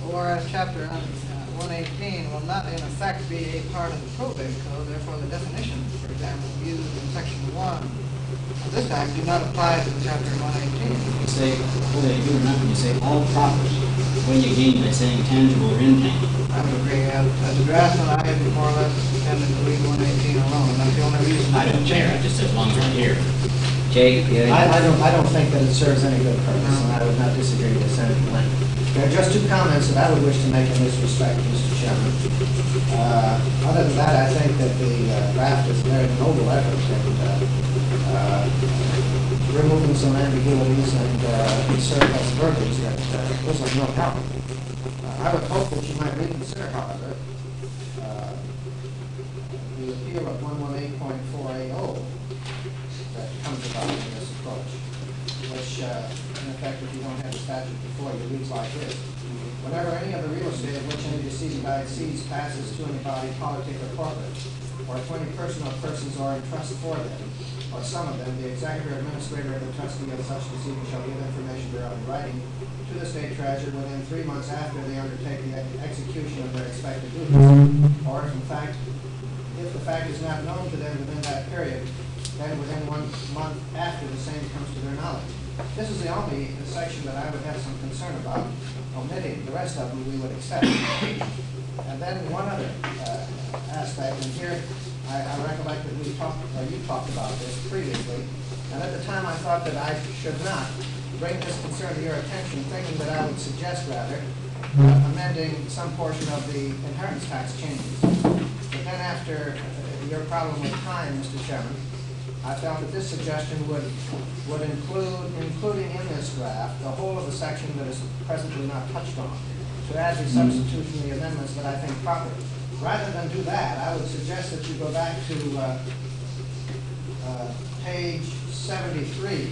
whereas chapter 118 will not in effect be a part of the probate code, therefore the definitions, for example, used in section 1 of this act do not apply to chapter 118. You say, well, you do remember, you say all property. What do you gain by saying tangible or intangible? I would agree. As a draftsman, I have more or less tended to leave 118 alone. That's the only reason. I don't care, I just as long as I'm here. Jake, yeah. I don't think that it serves any good purpose, and I would not disagree with Senator Lynn. There are just two comments that I would wish to make in this respect, Mr. Chairman. Other than that, I think that the draft is a very noble effort and removing some ambiguities and surplus verbiage that was of no help. I would hope that you might reconsider, however, the appeal of 118.480 that comes about in this approach, which, in effect, if you don't have the statute before you, reads like this. Whenever any of the real estate of which any decedent died cedes passes to any body, politic, or corporate, or to any person or persons or in trust for them, or some of them, the executor or administrator of the trustee of such decedent shall give information thereof in writing to the state treasurer within 3 months after they undertake the execution of their expected duties. Or if the fact is not known to them within that period, then within 1 month after the same comes to their knowledge. This is the only section that I would have some concern about omitting. The rest of them we would accept. And then one other aspect, and here I recollect that we talked, or you talked about this previously, and at the time I thought that I should not bring this concern to your attention, thinking that I would suggest rather amending some portion of the inheritance tax changes. But then after your problem with time, Mr. Chairman, I felt that this suggestion would include, including in this draft, the whole of the section that is presently not touched on, to add the substitutionary amendments that I think proper. Rather than do that, I would suggest that you go back to page 73.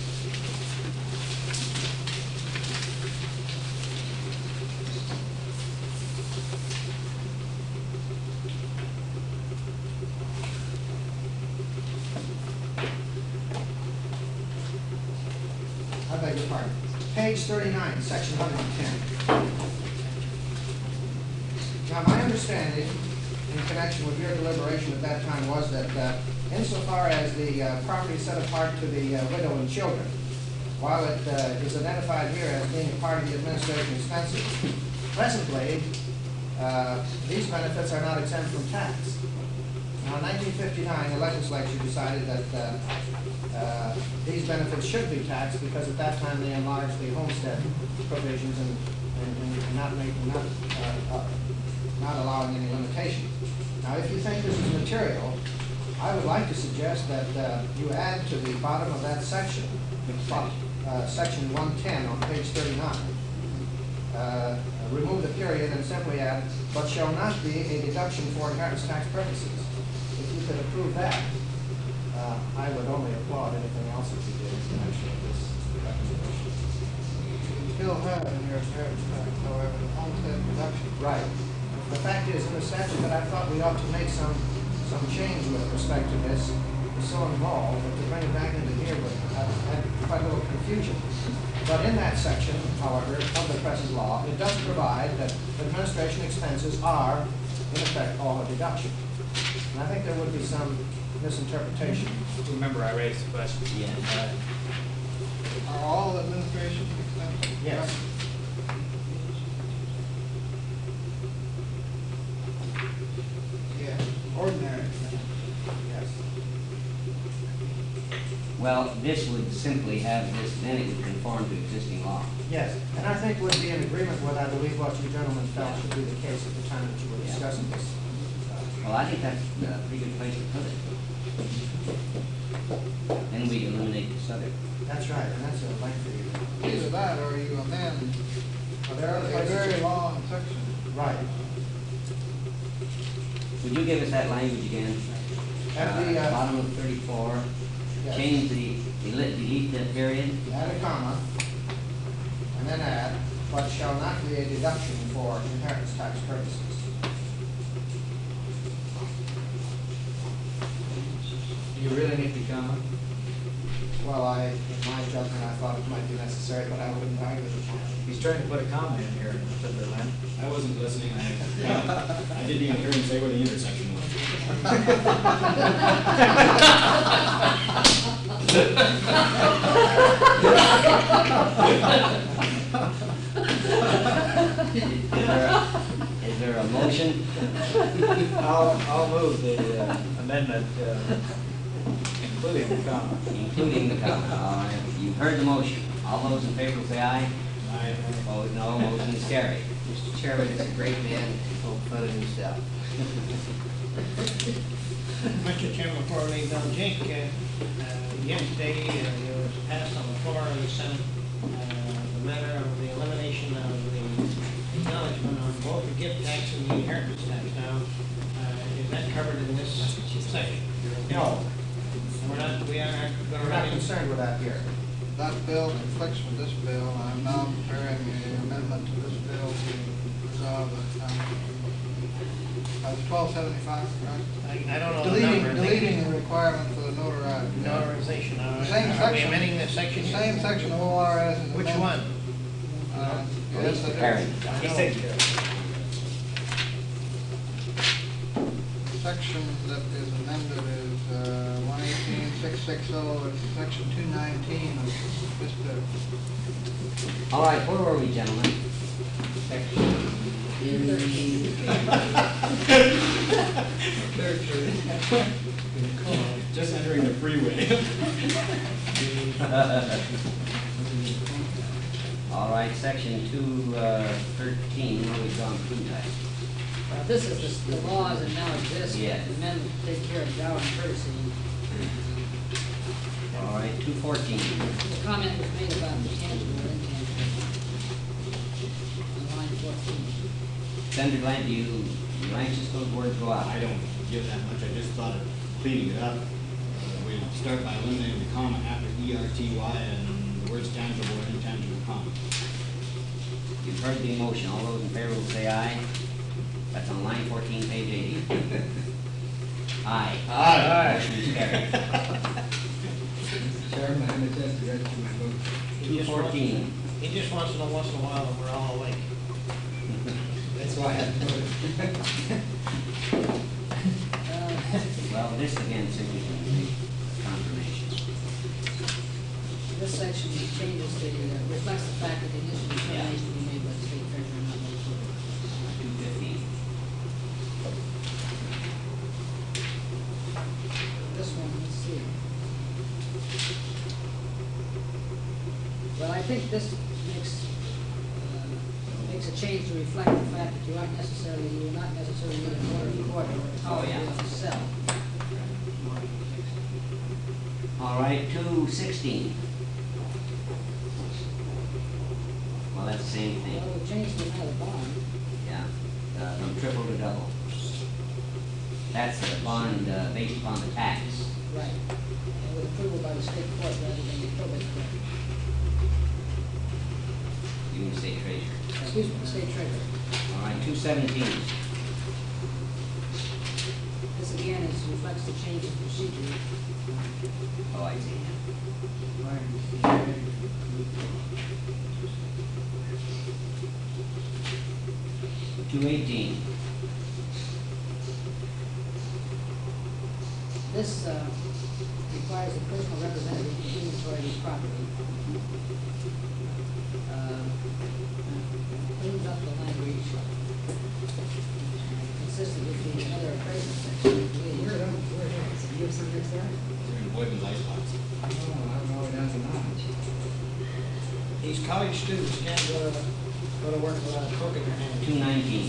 I beg your pardon. Page 39, section 110. Now, my understanding in connection with your deliberation at that time was that insofar as the property set apart to the widow and children, while it is identified here as being a part of the administration expenses, presently these benefits are not exempt from tax. Now, in 1959, the legislature decided that these benefits should be taxed because at that time they enlarged the homestead provisions and not allowing any limitations. Now, if you think this is material, I would like to suggest that you add to the bottom of that section, section 110 on page 39, remove the period and simply add, but shall not be a deduction for inheritance tax purposes. If you could approve that, I would only applaud anything else that you did in connection with this recommendation. You still have in your inheritance tax, however, the homestead deduction. Right. The fact is, in the statute that I thought we ought to make some change with respect to this is so involved that to bring it back into here would have quite a little confusion. But in that section, however, of the present law, it does provide that administration expenses are, in effect, all a deduction. And I think there would be some misinterpretation. Remember, I raised the question. Yeah. Are all administration expenses? Yes. Yeah, ordinary expenses. Yes. Well, this would simply have this, then it would conform to existing law. Yes, and I think would be in agreement with, I believe, what you gentlemen felt should be the case at the time that you were discussing this. Well, I think that's a pretty good place to put it. Then we eliminate this other. That's right, and that's a lengthy. Either that or you amend Well, there are a places very to- long section. Right. Would you give us that language again? At the, Bottom of 34, yes. change delete that period. Add a comma, and then add, but shall not be a deduction for inheritance tax purposes. Do you really need the comma? Well, in my judgment, I thought it might be necessary, but I wouldn't argue with you. He's trying to put a comma in here, Mr. Lynn. I wasn't listening, I didn't even hear him say where the intersection was. Is there a motion? I'll move the amendment, including the comma. Including the comma. All right, you've heard the motion. All those in favor say aye. I, Opposed, no. Motion is carried. Mr. Chairman, it's a great man to poke fun at himself. Mr. Chairman, before we leave, Jake, yesterday, it was passed on the floor of the Senate, the matter of the elimination of the acknowledgement on both the gift tax and the inheritance tax. Now, is that covered in this section? No, We aren't going we're to not run into. concerned with that here. That bill conflicts with this bill, and I'm now preparing an amendment to this bill to resolve it. That's 1275, right? I don't know the number. Deleting the requirement for the notarized. Notarization. The same Are we section. amending this section? The same section of ORS. is Which amended. one? Yes, Mr. it Perry. is. He said, Section that is amended is 118.660, it's section 219 of this bill. All right, where were we, gentlemen? just entering the freeway. All right, section 213, where we've gone through that. This is the laws that now exist. Yes. The men take care of Dow and courtesy. All right, 214. The comment was made about the tangible or intangible. On line 14. Senator Glant, do you anxious those words go out? I don't give that much, I just thought of cleaning it up. We start by eliminating the comma after ERTY and the words tangible or intangible comma. You've heard the motion. All those in favor will say aye. That's on line 14, page 80. Aye. Aye. Motion is carried. Chairman, I'm attested to my vote. He just 214. He just wants to know once in a while when we're all awake. That's why I voted. Well, this again simply confirmation. This section changes reflects the fact that the initial determination to be made by the state treasurer, not by the court. 215. This one, let's see. Well, I think this makes a change to reflect the fact that you will not necessarily need an order of court or a Oh, yeah. to sell. All right, 216. Well, that's the same thing. Well, we changed the amount of bond. Yeah, from triple to double. That's the bond based upon the tax. Right. And with approval by the state court rather than the probate court. You mean state treasurer. Excuse me, the state treasurer. All right, 217. This again reflects the change in procedure. Oh, I see. 218. This requires a personal representative to inventory the property. Cleans up the language. Consistent with the other appraisal section. I believe. They're in Boyd's icebox. These college students can't go to work without a book in their hand. 219.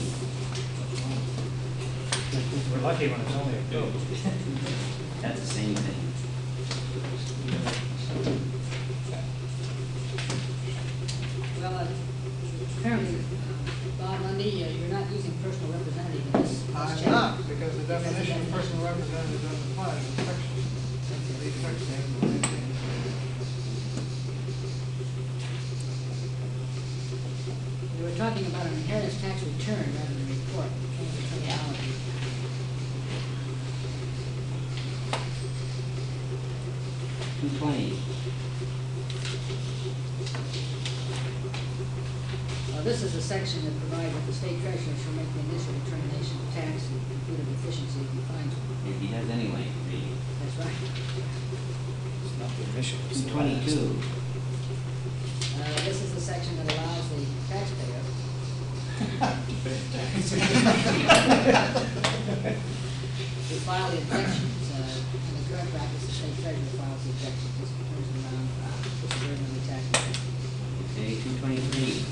we're lucky when it's only a bill. That's the same thing. Well, apparently, Bob Lundy, you're not using personal representative in this. I'm check. not, because the definition of personal representative doesn't apply to the section. These sections, the same thing. We were talking about an inheritance tax return rather than report. Change the terminology. $220. This is a section that provides that the state treasurer shall make the initial determination of tax and computed efficiency if he finds one. If he does anyway, really. That's right. It's not the initial. it's the 222. This is the section that allows the taxpayer to file the objections. In the current practice, the state treasurer files the objections. This turns them around, this is regularly taxed. Okay, 223.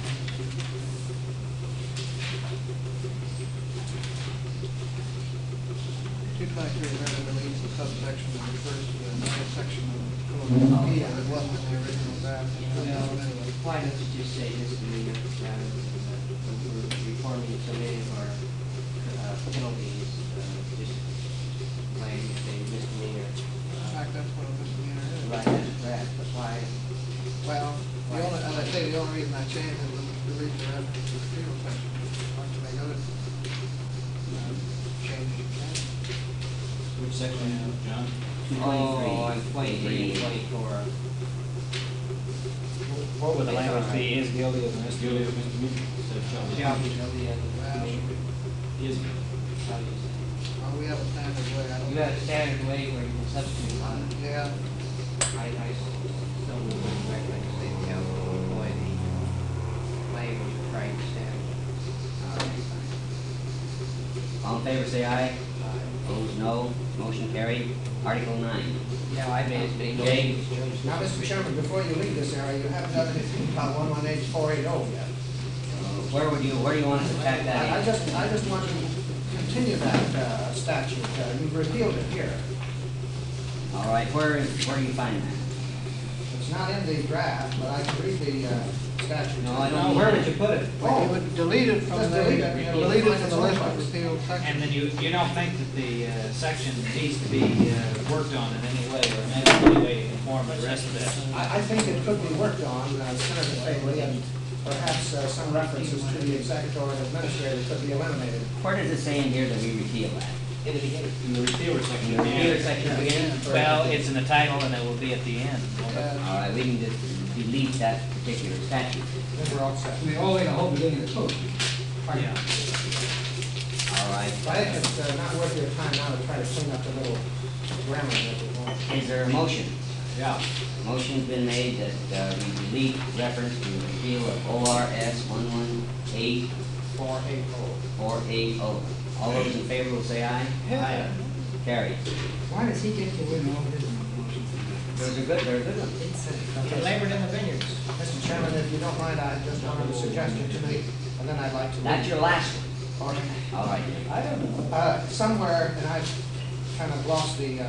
223 rather deletes the subsection that refers to another section of the code. Yeah, it wasn't in the original draft. Why don't you just say misdemeanor rather than, when we're reforming so many of our penalties, just plain say misdemeanor. In fact, that's what a misdemeanor is. Right, that's correct, but why? Well, the only, as I say, the only reason I changed it was to delete the reference to the penal section. Or to make other changes. Which section, John? 223. Oh, on 23 and 24. What would the language be, is guilty of That's guilty misdemeanor? of misdemeanor. Instead of shall be. Shall be guilty of Well, misdemeanor. Is. How do you say? well, we have a standard way, I don't. You got a standard way where you can substitute on it. Yeah, I still would recommend to say the council to avoid the language of trying to stand. All in favor, say aye. Opposed, no. Motion carried. Article 9. Yeah, I made as many Jay? changes. Now, Mr. Chairman, before you leave this area, you haven't done anything about 118480 yet. Where do you want us to tack that I in? just want to continue that statute. You've repealed it here. All right, where do you find that? It's not in the draft, but I can read the statute. No, I No, don't. where would you put it? well, you would delete it from Just the, delete it. delete it from the list of repealed And sections. then you don't think that the section needs to be worked on in any way or in any way inform the rest of that? I think it could be worked on, Senator Faley, and perhaps some references to the executor and administrator could be eliminated. Where does it say in here that we repeal that? In the beginning. In the repealer section. In the repealer section at the beginning? Well, it's in the title and it will be at the end. All right, we can just delete that particular statute. Then we're all set. All the way to whole beginning of the code. Yeah. All right. I think it's not worth your time now to try to clean up the little grammar that we want. Is there a motion? Yeah. Motion's been made that we delete reference to the repeal of ORS 118 480. 480. All those in favor will say aye. Aye. Carried. Why does he get to win all his motions? Those are good, they're good ones. He labored in the vineyards. Mr. Chairman, if you don't mind, I just wanted a suggestion to make, and then I'd like to. That's your last one. Okay. All right. I don't know. Somewhere, and I've kind of lost the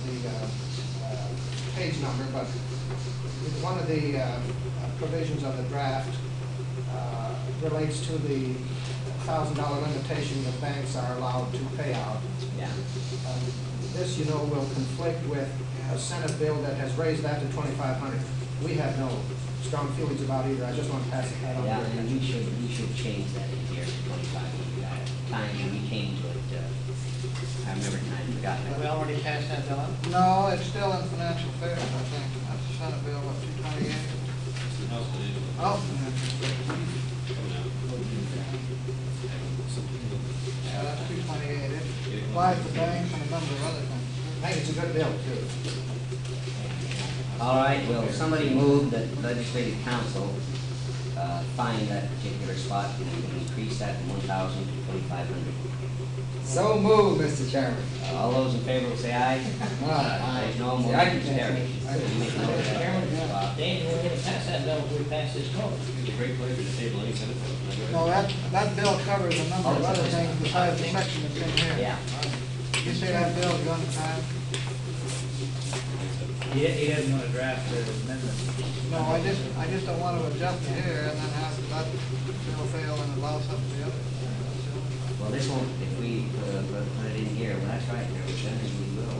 page number, but one of the provisions of the draft relates to the $1,000 limitation that banks are allowed to pay out. Yeah. This, you know, will conflict with a Senate bill that has raised that to $2,500. We have no strong feelings about either. I just want to pass that on. Yeah, to your and attention. we should change that in here to 25. Time when we came to it, I remember time, forgot. Have we already passed that bill up? No, it's still in financial affairs, I think. That's Senate Bill, what, 228? No, so it is. Oh, financial affairs. Yeah, that's 228. It applies to banks and a number of other things. I think it's a good bill, too. All right, will somebody move that legislative council find that particular spot and increase that from 1,000 to 2,500? So moved, Mr. Chairman. All those in favor will say aye. Aye. No, See, I can motion carries. You make note of that. Dan, we're gonna pass that bill if we pass this code. It's a great pleasure to table any Senate bill. No, that bill covers a number of other things besides the section that's in here. Yeah. You say that bill's going to time? He doesn't want to draft the amendment. No, I just don't want to adjust it here and then have that bill fail and allow something to the other. Well, this won't, if we put it in here, well, that's right, there was then we will.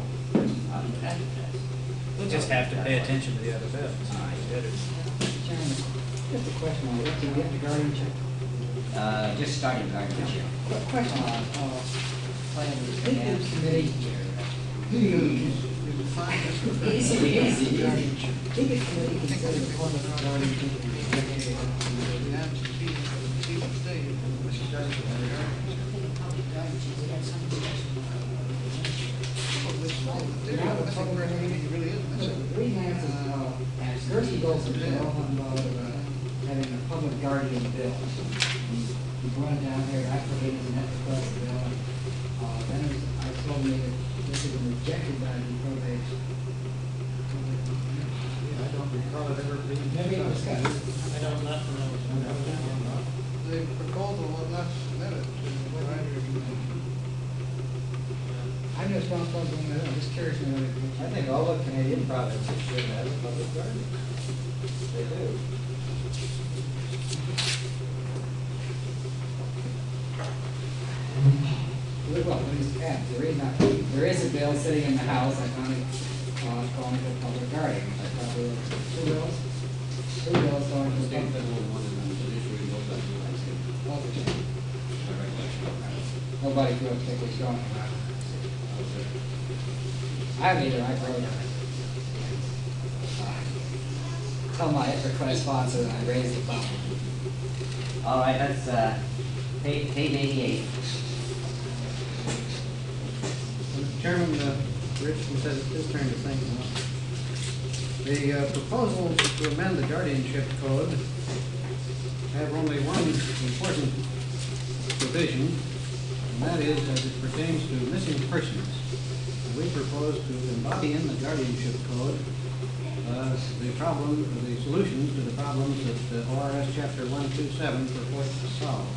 We'll just have to pay attention to the other bills. All right. Chairman, just a question on what to get the guardianship. Just starting guardianship. Question on, finance committee here. You can find this. Ticket committee considers appointment of guardianship. The absentee proposal, Bill, about having a public guardian bill. You brought it down here, applicant and had to request the bill. Then it was, I told me that this had been rejected by the probate. I don't recall it ever being. Maybe it was discussed. I don't know. The proposal was not submitted to the writer. I'm just I'm just curious. I think all the Canadian provinces should have a public guardian. They do. Well, there is a bill sitting in the House, I found it, calling for a public guardian. I probably looked at two bills going to the State public. federal one and then judiciary both have to like my recollection of that. Nobody feels think it's going around. I haven't either, I wrote it. Tell my request sponsor that I raised the phone. All right, that's, page 88. Mr. Chairman, Richardson says it's his turn to think now. The proposals to amend the guardianship code have only one important provision, and that is as it pertains to missing persons. We propose to embody in the guardianship code the solutions to the problems that ORS Chapter 127 purports to solve.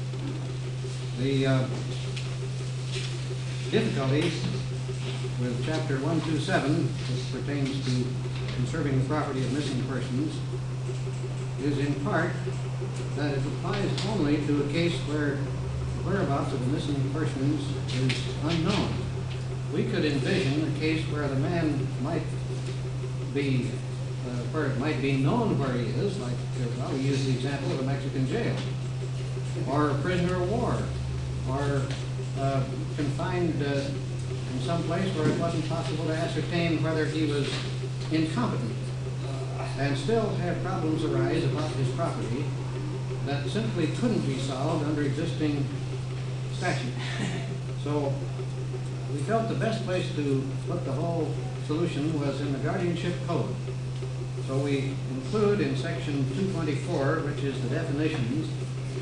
The difficulties with Chapter 127, which pertains to conserving the property of missing persons, is in part that it applies only to a case where the whereabouts of the missing persons is unknown. We could envision a case where the man might be, where it might be known where he is, like, well, we use the example of a Mexican jail, or a prisoner of war, or confined in some place where it wasn't possible to ascertain whether he was incompetent, and still have problems arise about his property that simply couldn't be solved under existing statute. So we felt the best place to put the whole solution was in the guardianship code. So we include in section 224, which is the definitions,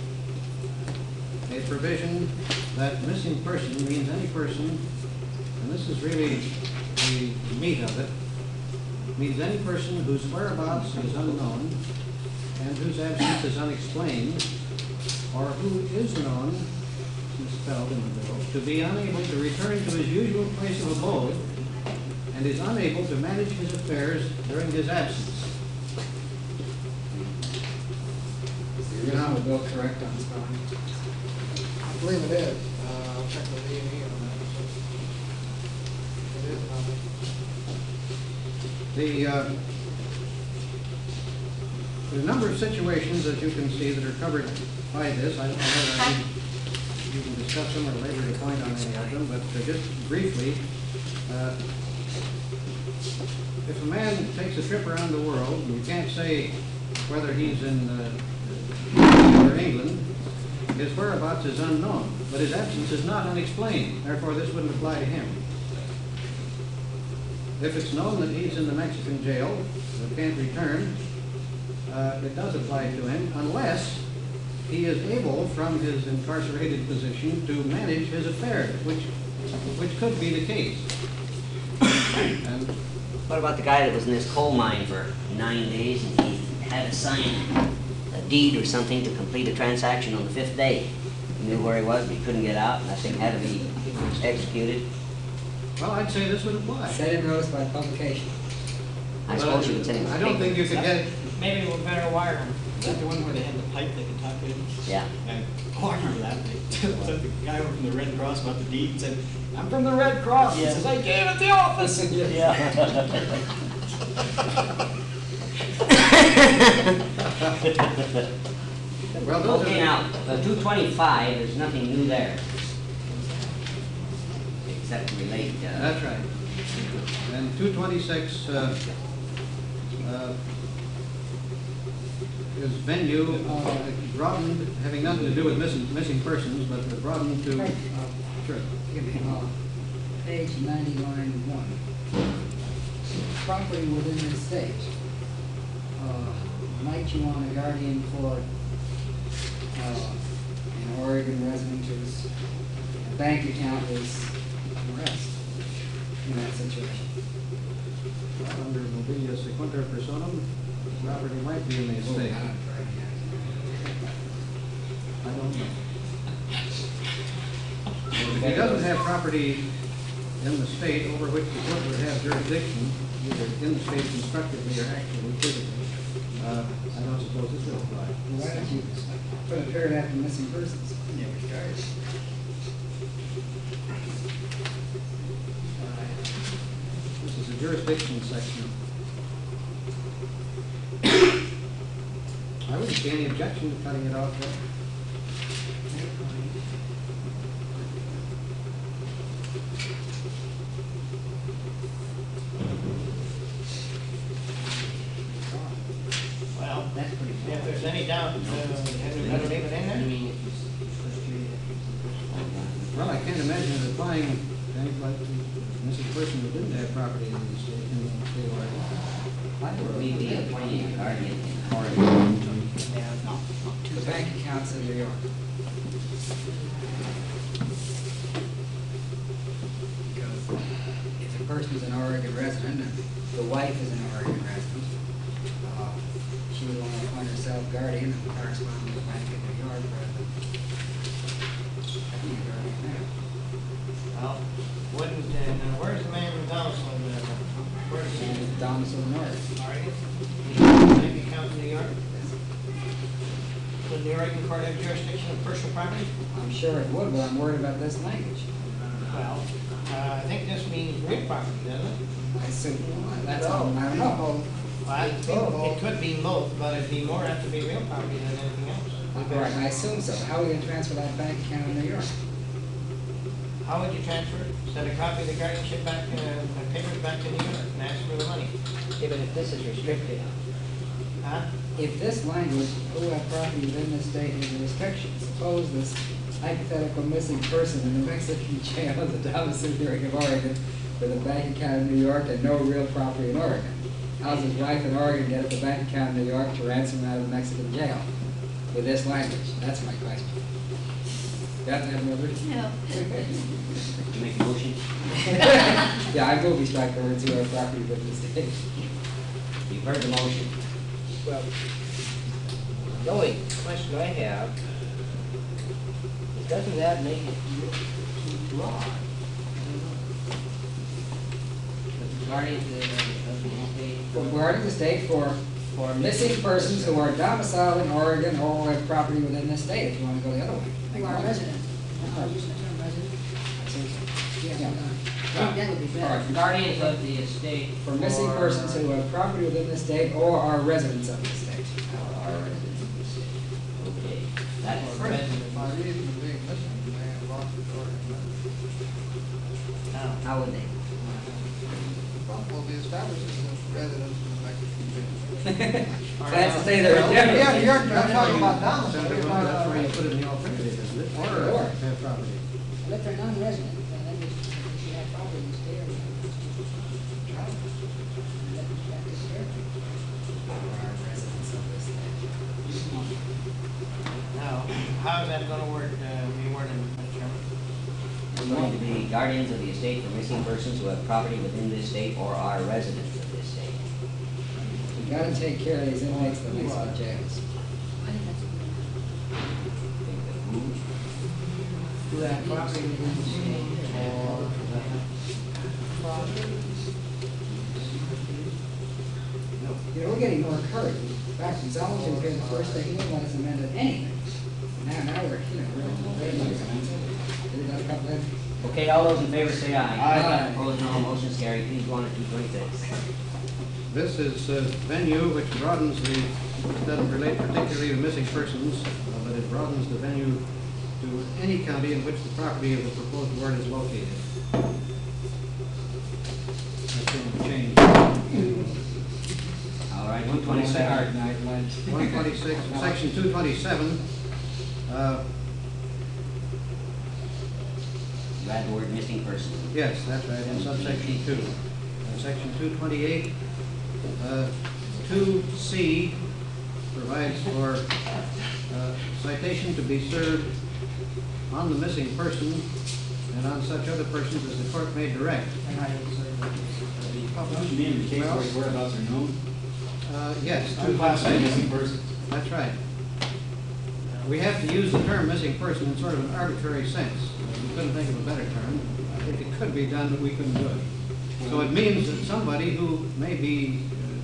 a provision that missing person means any person, and this is really the meat of it, means any person whose whereabouts is unknown and whose absence is unexplained, or who is known, misspelled in the bill, to be unable to return to his usual place of abode and is unable to manage his affairs during his absence. You're not a bill correct on spelling. I believe it is. I'll check with D&E on that. It is not. The number of situations that you can see that are covered by this, I don't know whether you can discuss them or labor to point on any of them, but just briefly, if a man takes a trip around the world, and you can't say whether he's in or England, his whereabouts is unknown, but his absence is not unexplained. Therefore, this wouldn't apply to him. If it's known that he's in the Mexican jail, and can't return, it does apply to him unless he is able, from his incarcerated position, to manage his affairs, which could be the case. And What about the guy that was in this coal mine for 9 days and he had to sign a deed or something to complete a transaction on the 5th day? He knew where he was, but he couldn't get out, and that thing had to be executed. well, I'd say this would apply. Set in notice by publication. I suppose you would send him. I don't think you could get, Maybe we'll better wire them. Is that the one where they had the pipe they could talk in? Yeah. Oh, I remember that. They took the guy over from the Red Cross about the deed and said, "I'm from the Red Cross." He says, "I gave it the office." well, those Okay, are, now, 225, there's nothing new there. Except to relate, that's right. And 226 is venue, broadened, having nothing to do with missing persons, but broadened to, sure. Page 90, line 1. Property within the state. might you want a guardian for an Oregon resident whose bank account is somewhere else in that situation? Well, under mobilia sequenter personam, the property might be in the estate. I don't know. If he doesn't have property in the state over which the court would have jurisdiction, either in the state constructively or actually physically, I don't suppose it will apply. Why don't you put a period after missing persons? This is a jurisdiction section. I wouldn't see any objection to cutting it off there. Well, That's pretty cool. if there's any doubt, have we got to leave it in I there? mean, if you first treated it. Well, I can't imagine it applying to anybody, missing person who didn't have property in the state, of Oregon. Why would we be appointing a guardian in Oregon? The bank accounts in New York. Because if a person's an Oregon resident and the wife is an Oregon resident, she would want to appoint herself guardian and correspond with the bank in New York rather than having a guardian there. Well, wouldn't, now where's the man from Donaldson? Where's And it's domicile in Oregon. Oregon? Bank account in New York? Would the Oregon court have jurisdiction of personal property? I'm sure it would, but I'm worried about this language. Well, I think this means real property, doesn't it? I assume, that's all, I don't know. Well, I think it could be both, but it'd be more apt to be real property than anything else. Right, I assume so. How are we going to transfer that bank account in New York? How would you transfer it? Send a copy of the guardianship back, the papers back to New York and ask for the money? Even if this is restricted, Huh? If this language, who have property within the state is a restriction, suppose this hypothetical missing person in the Mexican jail is a domiciliary of Oregon with a bank account in New York and no real property in Oregon. How's his wife in Oregon get at the bank account in New York to ransom him out of the Mexican jail with this language? That's my question. Got that, Mildred? No. You make a motion? Yeah, I will be strike the words who have property within the state. You've heard the motion. well, the only question I have is, doesn't that make it too broad? Guardian of the estate. Regarding the state for missing persons who are domiciled in Oregon or have property within the state, if you want to go the other way. Who are resident. I'm using the term resident. Yeah, I think that would be All better. right. Guardians of the estate. For missing persons who have property within the state or are residents of the state. Are residents of the state. Okay, that's resident. By reason of being missing, they have lost the Oregon. How would they? Will be established as residents of the Mexican jail. That's to say they're different. Yeah, you're talking about domicile. Senator, You're well, talking that's where you about- put it in the alternative, isn't it? Or. Have property. Well, if they're non-resident, then they should have property in the state or. That takes care of it. Are residents of the state. Now, how's that gonna work, be worded, Mr. Chairman? We're going to be guardians of the estate for missing persons who have property within this state or are residents of this state. You gotta take care of these inmates in the Mexican jails. I think that's a good idea. Who have property within the state or You know, we're getting more encouraged. Back when Zollinger was here the first day, he didn't want us amended anything. Now we're, really did it a couple of. Okay, all those in favor say aye. Aye. Opposed, no. Motion's carried. Please go on to 226. This is a venue which broadens the, doesn't relate particularly to missing persons, but it broadens the venue to any county in which the property of the proposed ward is located. That's going to change. All right, 127. 126, section 227, You add the word missing person. yes, that's right, in subsection 2. Section 228, 2C provides for citation to be served on the missing person and on such other persons as the court may direct. Don't you mean in the case where his whereabouts are known? Yes. Unclassified missing person. That's right. We have to use the term missing person in sort of an arbitrary sense. We couldn't think of a better term. I think it could be done, but we couldn't do it. So it means that somebody who may be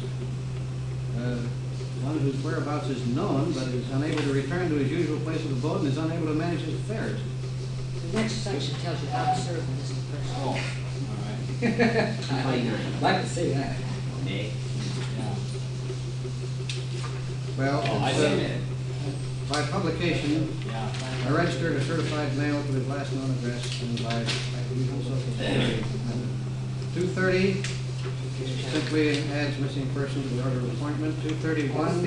one whose whereabouts is known, but is unable to return to his usual place of abode and is unable to manage his affairs. The next section tells you how to serve the missing person. Oh, all right. 229. I'd like to see that. Okay. Yeah. Well, Oh, I it's, see it. by publication, Yeah. a registered or certified mail to his last known address and by usual social security. 230 simply adds missing person to the order of appointment. 231.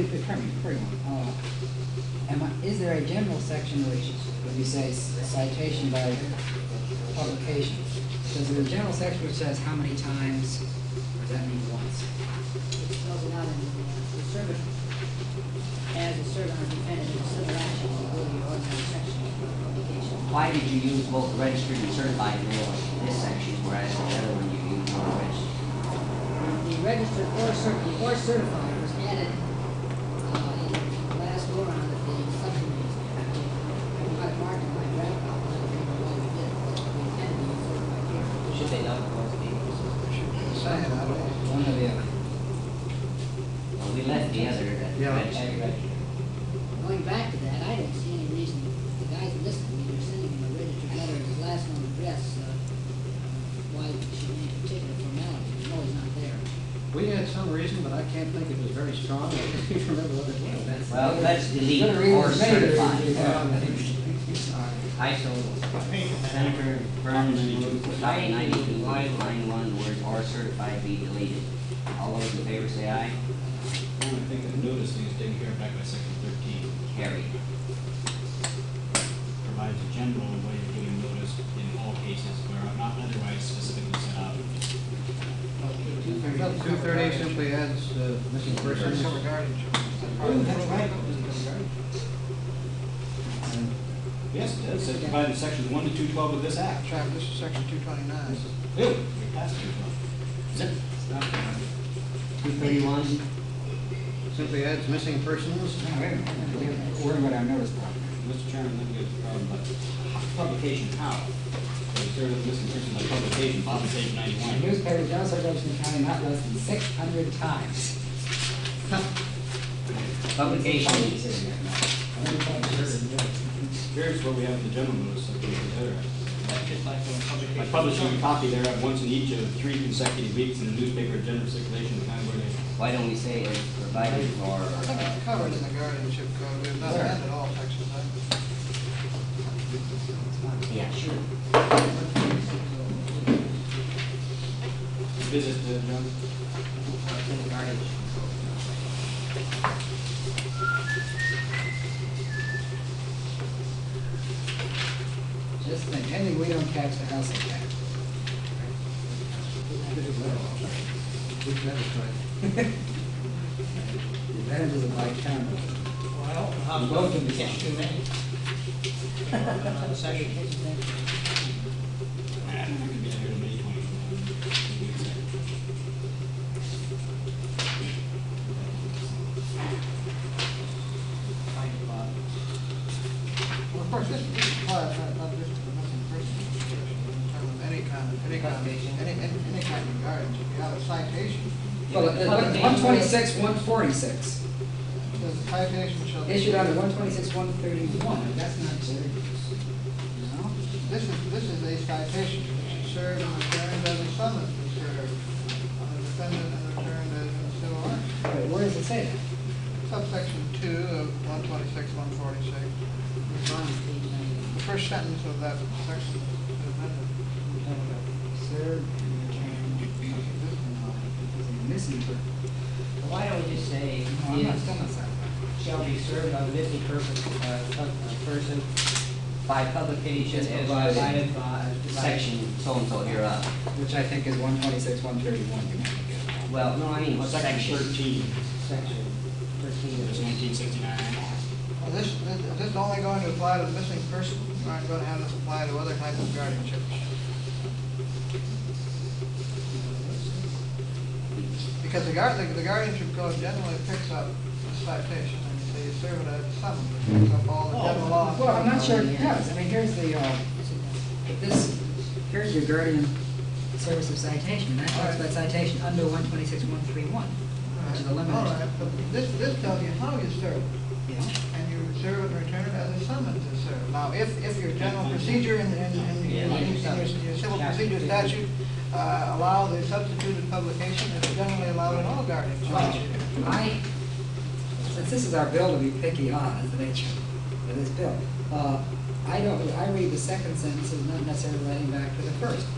Is there a general section which you say citation by publication? Is there a general section which says how many times, or does that mean once? It spells it out in the service, as a servant or defendant in civil action, you go to your ordinary section of publication. Why did you use both registered and certified mail in this section, whereas the other one you used unregistered? The registered or certified was added in the last go around of the subcommittees. I got it marked in my draft copy, I don't know why we did it, but we intended to use certified here. Should they not both be? One or the other. Well, we left the other at Yeah. registered. Going back to that, I don't see any reason, the guys listening, you're sending him a registered letter at his last known address, why should any particular formality, you know he's not there. We had some reason, but I can't think it was very strong. I can't remember what it was. Well, let's delete Gonna read or as many as certified. you have. I so Senator Burns moved to copy 92, line 1, the words or certified be deleted. All those in favor say aye. I think the notice thing is taken care of back by section 13. Carried. Provides a general way of giving notice in all cases where not otherwise specifically set out. 230 simply adds missing persons. That's right. And Yes, it does. It provided in sections 1 to 212 of this act. This is section 229. Ew, we passed 212. Zip. 231, simply adds missing persons. Now, wait a minute. Where would I notice problem? Mr. Chairman, let me get the problem, but publication, how? They serve as missing person by publication, bottom page The 91. newspaper shall circulate in the county not less than 600 times. publication, Here's what we have in the general notice of the other. That's just like when publication. By publishing a copy thereof once in each of 3 consecutive weeks in the newspaper of general circulation, the kind where they. why don't we say it's provided for, I think it's covered in the guardianship code, we've not amended all sections, have we? yeah, sure. Visit, John? In the guardianship. Just think, pending we don't catch the house like that. The advantages of like camera. Well, I don't know how Both to can be catch too many. Another section. I don't have to be here till May 20th. Well, of course, this applies not just to the missing person situation, in terms of any kind of guardianship. If you have a citation, Well, 126, 146, the citation shall. issued under 126, 131, that's not serious. No? This is a citation, which is served and returned as a summons is served on the defendant and returned as in civil action. Wait, where does it say that? Subsection 2 of 126, 146. The first sentence of that section is amended. Served and returned as a missing person. Why don't we just say, No, I'm not is, still not satisfied. shall be served on a missing person by publication Just as provided. provided by. Section so-and-so hereof. Which I think is 126, 131. You might get it. Well, no, I mean, what Section section? 13. section 13 It's of nineteen sixty-nine. Well, is this only going to apply to the missing person? Or are you going to have this apply to other types of guardianships? Because the guardianship code generally picks up the citation, and so you serve it as a summons, it picks up all the general law. Well, I'm not sure it does. I mean, here's the, here's your guardian service of citation, and that talks about citation under 126.131, which is All eliminated. right, but this tells you how you serve it. Yeah. And you serve it and return it as a summons is served. Now, if your general procedure in your civil procedure statute allow the substituted publication, it's generally allowed in all guardianships. Since this is our bill to be picky on, is the nature of this bill, I read the second sentence as not necessarily relating back to the first.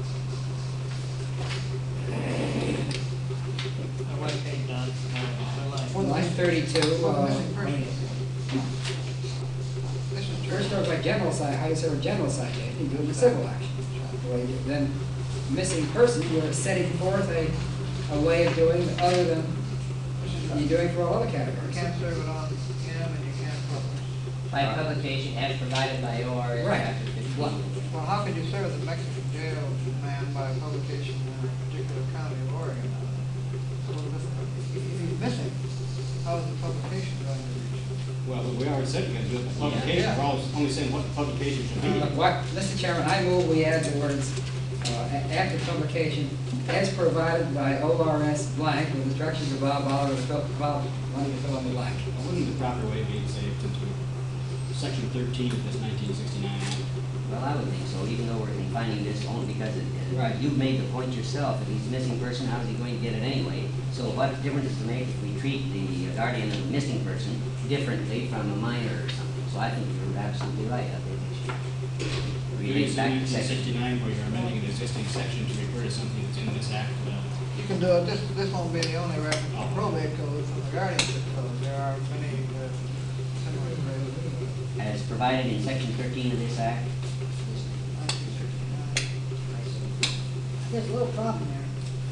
I like that, Don. I like. Line 32, For the missing person. This is first true. talks about general how you serve a general citation, you do it in a civil action. The way you- Then, missing person, you're setting forth a way of doing other than you're doing for all other You categories. can't serve it on him and you can't publish. By publication as provided by ORS Right. chapter 15. Well, how could you serve the Mexican jail man by publication in a particular county of Oregon? It's a little different. If he's missing, how is the publication going to reach him? Well, we already said you can do it by publication, Yeah. we're only saying what the publication should be. What, Mr. Chairman, I move we add the words, after publication, as provided by ORS blank, with instructions to Bob Oliver to fill in the blank. Wouldn't the proper way be to say, since we, section 13 of this 1969 act? Well, I would think so, even though we're confining this only because Right. you've made the point yourself, if he's a missing person, how is he going to get it anyway? So what difference does it make if we treat the guardian of the missing person differently from a minor or something? So I think you're absolutely right, I think it should relate back to section. 1969, where you're amending an existing section to refer to something that's in this act. You can do it, this won't be the only reference to probate code from the guardianship code. There are many similar phrases. As provided in section 13 of this act, 1969. There's a little problem there.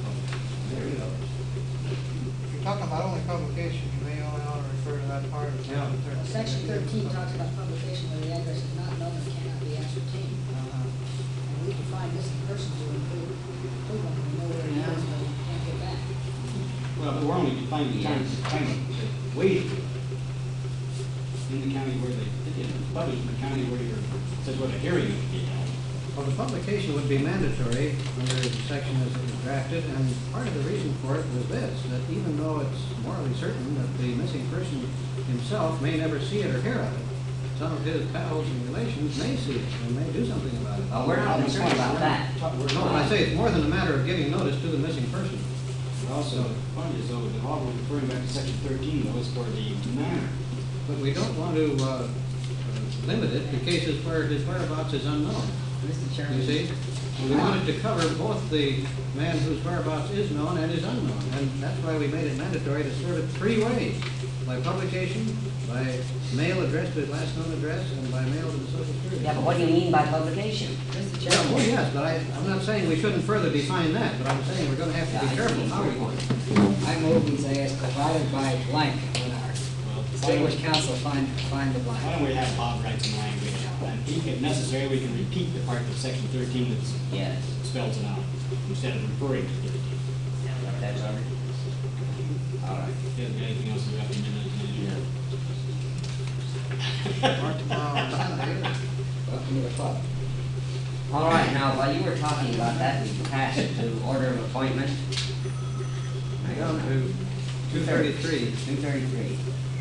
If you're talking about only publication, you may only want to refer to that part of Yeah. Section 13 talks about publication where the address is not known and cannot be ascertained. And we define missing person to include one, we know where he is, but we can't get back. Well, but we're only defining the time, the waiting. In the county where they, published in the county where you're, says what a hearing would be held. Well, the publication would be mandatory under the section as it was drafted, and part of the reason for it was this, that even though it's morally certain that the missing person himself may never see it or hear of it, some of his pals and relations may see it and may do something about it. well, we're not concerned about that. No, I say it's more than a matter of giving notice to the missing person. But also, the point is though, that all we're referring back to section 13 though is for the manner. But we don't want to limit it to cases where his whereabouts is unknown. Mr. Chairman. You see? We wanted to cover both the man whose whereabouts is known and is unknown, and that's why we made it mandatory to serve it three ways: by publication, by mail addressed to his last known address, and by mail to the Social Security. Yeah, but what do you mean by publication? Mr. Yeah, Chairman. well, yes, but I'm not saying we shouldn't further define that, but I'm saying we're gonna have to Yeah, be I careful see. how we want it. I move we say as provided by blank when our distinguished counsel find the Why blank. don't we have Bob write some language, and if necessary, we can repeat the part of section 13 that Yes, spells it out, instead of referring to 13. that's all right. All right. Anything else we have in minute? Or tomorrow on Sunday. Welcome to the club. All right, now, while you were talking about that, we passed it to order of appointment. Hang on to 233. 233.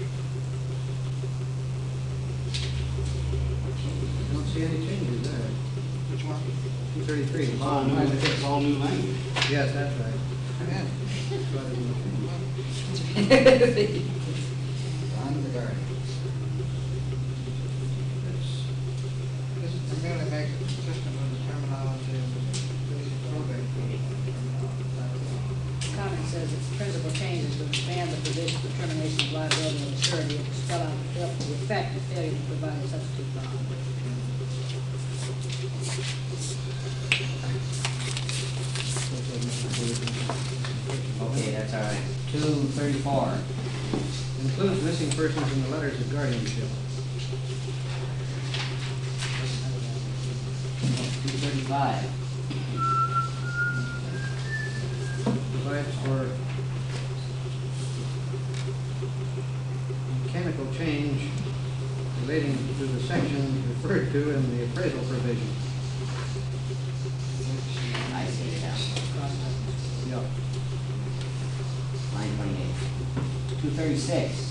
I don't see any changes there. Which one? 233. It's all new, it's all new language. Yes, that's right. Yeah. That's what it is. On the guardian. This merely makes it consistent with the terminology of the basic probate code. Comment says its principal change is to expand the provision for termination of liability of surety and to spell out the effect of failure to provide a substitute bond. Okay, that's all right. 233. 234. Includes missing persons in the letters of guardianship. 235. Provides for mechanical change relating to the section referred to in the appraisal provision. I see it now. Yep. Line 28. 236.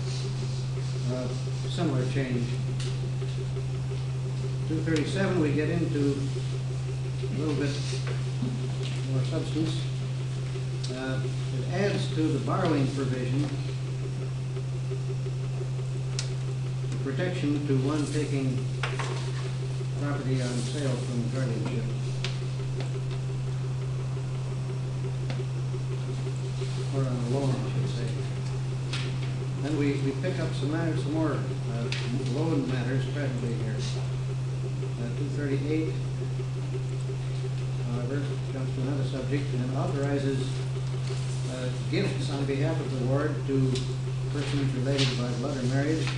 Similar change. 237, we get into a little bit more substance. It adds to the borrowing provision the protection to one taking property on sale from guardianship. Or on a loan, I should say. Then we pick up some matters, some more loan matters presently here. 238, however, jumps to another subject and authorizes gifts on behalf of the ward to persons related by blood or marriage.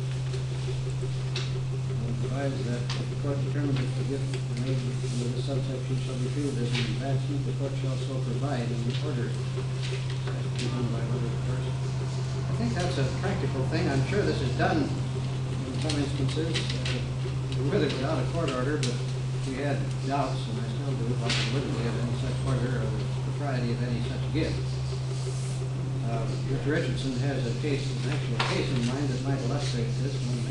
And provides that if the court determines that the gift made under this subsection shall be treated as an advancement, the court shall so provide in the order as to be done by another person. I think that's a practical thing. I'm sure this is done in some instances, with or without a court order, but we had doubts, and I still do, about the validity of any such order or the propriety of any such gift. Mr. Richardson has an actual case in mind that might illustrate this one.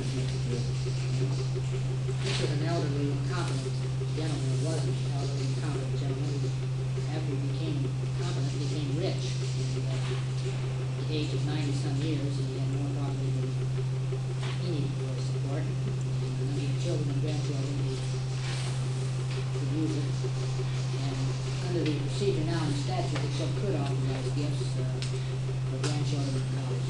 This was an elderly, competent gentleman. It was an elderly, competent gentleman who, after he became competent, became rich. And at the age of 90-some years, he had more property than he needed for his support. And none of the children and grandchildren could use it. And under the procedure now in the statute, the court could authorize gifts for grandchildren and college.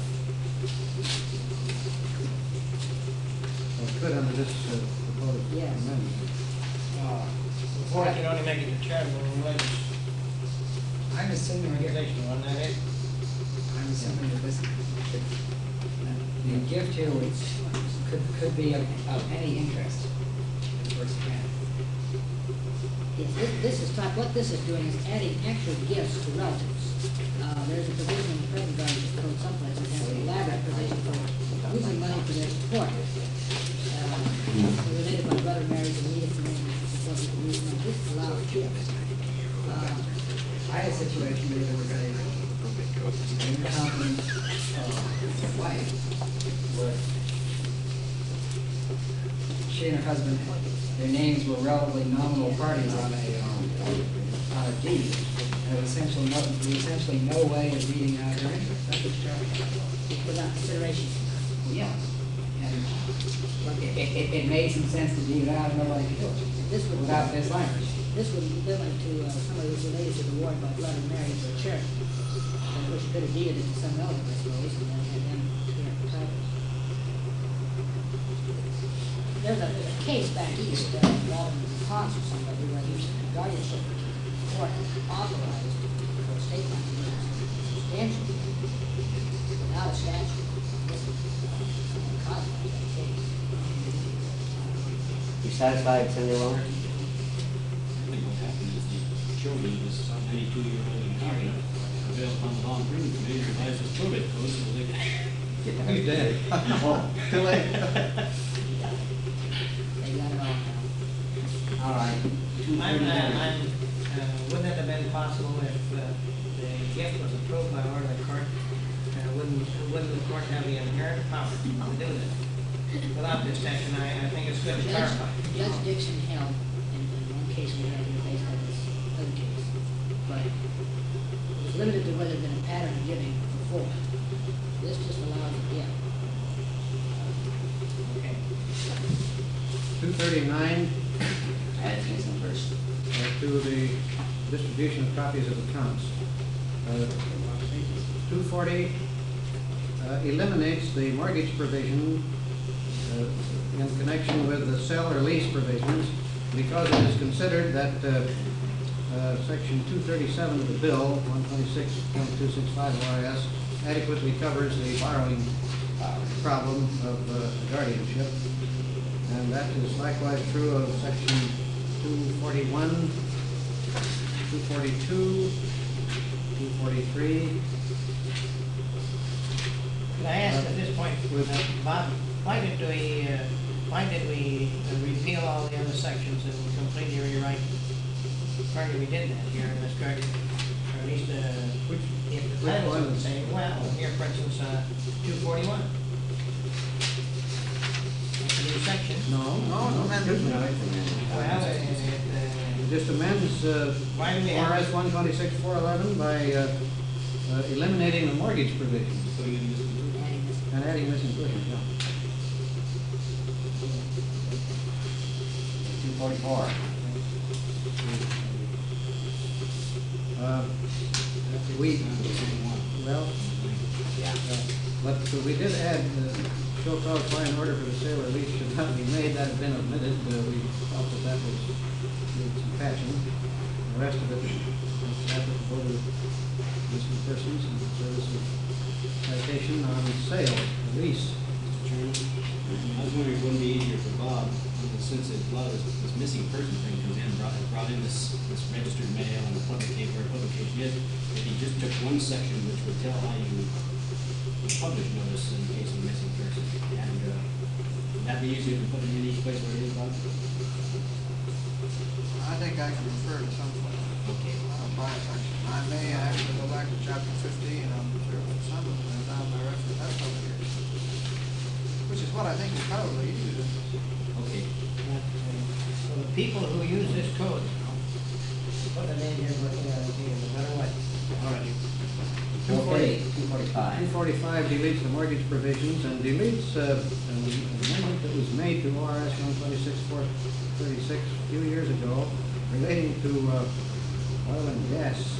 Well, could under this proposed Yes. amendment. The board can only make it a charitable and religious I'm assuming here, organization, wasn't that it? I'm assuming that this, the gift here could be of any interest in the first grant. Yes, this is, what this is doing is adding actual gifts to relatives. There's a provision in the present guardianship code someplace that has an elaborate provision for using money for their support. Related by brother marriage and needed for maintenance and support people use money. This allows gifts. I had a situation where there was a incompetent wife where she and her husband, their names were relatively nominal parties on a deed. And there was essentially no way of reading out their interest. That's what's terrible. Without consideration. Yeah. And it made some sense to deed it out, and nobody could do it This would, without this language. this would limit to somebody who's related to the ward by blood and marriage or church. And which could have deeded it to some relative, I suppose, and then clear up the titles. There's a case back east involving Ponce or somebody where the guardianship court authorized for estate planning substantial without a statute. This is codified that case. You satisfied, Senator Lower? I think what happened is the children of this 92-year-old incarnate prevailed upon the law and improvement committee to revise this probate code so they could get the He's dead. Oh, too late. They got it all now. All right. Wouldn't it have been possible if the gift was approved by order of the court? Wouldn't the court have the inherent power to do this? Without this section, I think it's good to clarify. Judge Dixon held in one case we had here based on this other case, but it was limited to whether there'd been a pattern of giving before. This just allows it, yeah. Okay. 239, Add Kingston first. to the distribution of copies of accounts. 240 eliminates the mortgage provision in connection with the sale or lease provisions because it is considered that section 237 of the bill, 126.265 ORS, adequately covers the borrowing problem of guardianship. And that is likewise true of section 241, 242, 243. Could I ask at this point, Bob, why did we repeal all the other sections and completely rewrite? Partly we did that here in this guardian, or at least, if the titles are the same, well, here, for instance, 241. That's a new section. No, excuse me. Well, It just amends why do we have? RS 126-411 by eliminating the mortgage provision Putting in this. and adding missing persons, yeah. 244. Well, but we did add, show cause by an order for the sale or lease should not be made, that had been omitted, we felt that was, needed some patching. The rest of it is applicable to missing persons and service of citation on sale, or lease. Mr. Chairman, I was wondering if it wouldn't be easier for Bob, since a lot of this missing person thing comes in, brought in this registered mail and the where publication is, if he just took one section which would tell how you publish notice in case of a missing person, and would that be easier to put in each place where it is, Bob? I think I can refer to some Okay. by section. I may have to go back to chapter 15 on the service of some of them, and down the rest of that over here. Which is what I think is probably easier. Okay. So the people who use this code, put the name here, but, no matter what. All right. 245. 245 deletes the mortgage provisions and deletes an amendment that was made to ORS 126-436 a few years ago relating to oil and gas.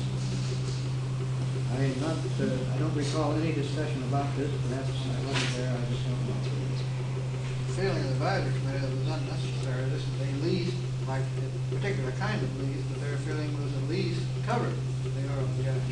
I don't recall any discussion about this, perhaps I wasn't there, I just don't know. Feeling of the advisory committee that was unnecessary. This is a lease, like a particular kind of lease, but their feeling was a lease covered the oil and gas.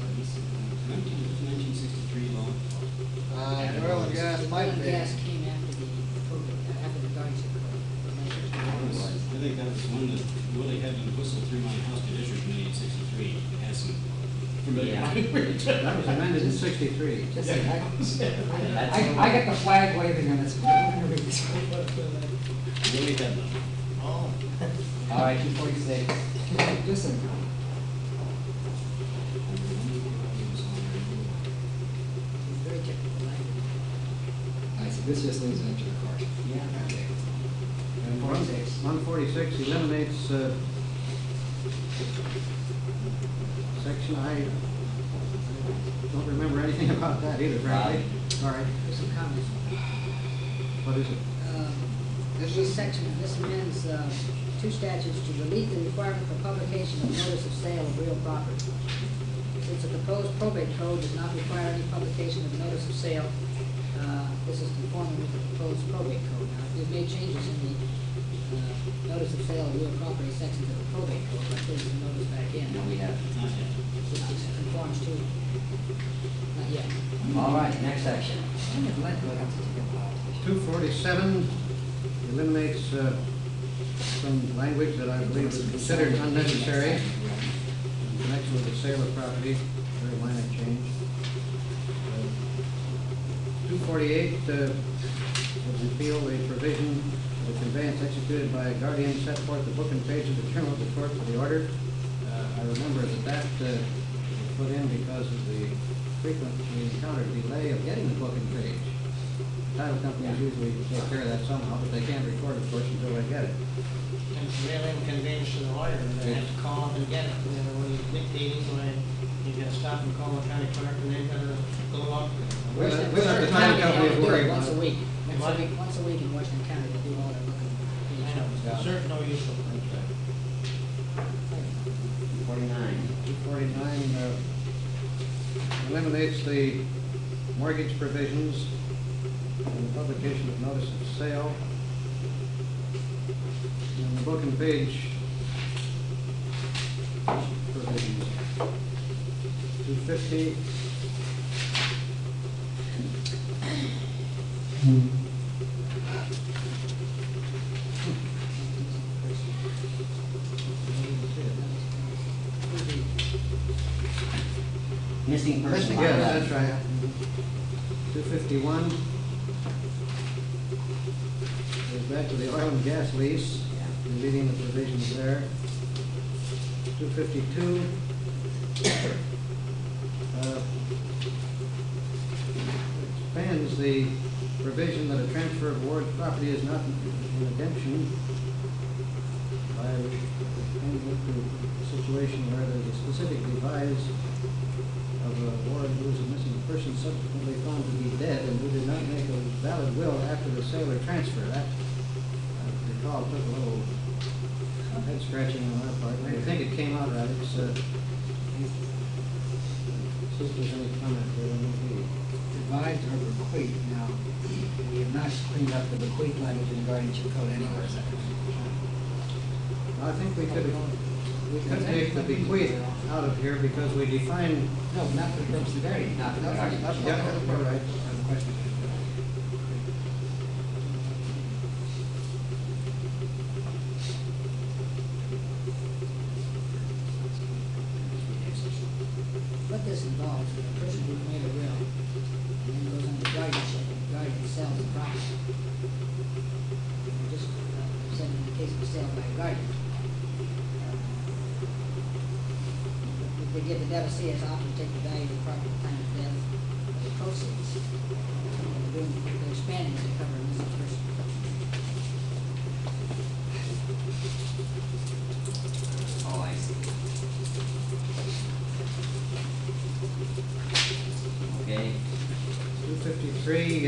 1963 law. Oil and gas The might oil and be. gas came after the guardianship code. I think that was one that really had to whistle through my House Judiciary Committee in '63. It has some familiarity. That was amended in 63. Just like, I get the flag waving on this. Really had them. Oh. All right, 246. Listen, Very typical language. I said, this just leaves it up to the court. And 146 eliminates section, I don't remember anything about that either, frankly. All right, There's some comments. what is it? This section, this amends two statutes to delete the requirement for publication of notice of sale of real property. Since the proposed probate code does not require any publication of notice of sale, this is conforming with the proposed probate code. Now, we've made changes in the notice of sale of real property sections of the probate code, by putting the notice back in. No, we have. Not yet. This conforms to, not yet. All right, next section. 247 eliminates some language that I believe is considered unnecessary in connection with the sale of property, very minor change. 248 would repeal a provision of a conveyance executed by a guardian set forth the book and page of the journal of the court for the order. I remember that was put in because of the frequently encountered delay of getting the book and page. Title companies usually take care of that somehow, but they can't record, of course, until they get it. And it's real inconvenience to the lawyer, they have to call up and get it, when he's dictating, when you gotta stop and call the county clerk, and they've gotta go up. We'll let the title companies worry about Once a it. week. Once a week in Washington County, they do all their looking. Certain no use of them. 49. 249 eliminates the mortgage provisions and the publication of notice of sale. And the book and page provisions. 250 missing person. Yeah, that's right. 251 goes back to the oil and gas lease, and reading the provisions there. 252 expands the provision that a transfer of ward property is not in redemption by ending up to a situation where there's a specific devise of a ward who is a missing person subsequently found to be dead and who did not make a valid will after the sale or transfer. That, I recall, took a little head scratching on our part. I think it came out right. It's, see if there's any comment there. Divide or bequeath. Now, we have not cleaned up the bequeath language in the guardianship code anywhere. I think we could take the bequeath out of here because we define. No, not for the purpose of guardian, not for the guardian. Yeah, you're right. What this involves is a person who's made a will, and then goes under guardianship, and the guardian sells the property. And just, said in the case of a sale by a guardian, they give the devotee as often to take the value of the property at the time of death, or the proceeds. They're expanding to cover a missing person. Oh, I see. Okay. 253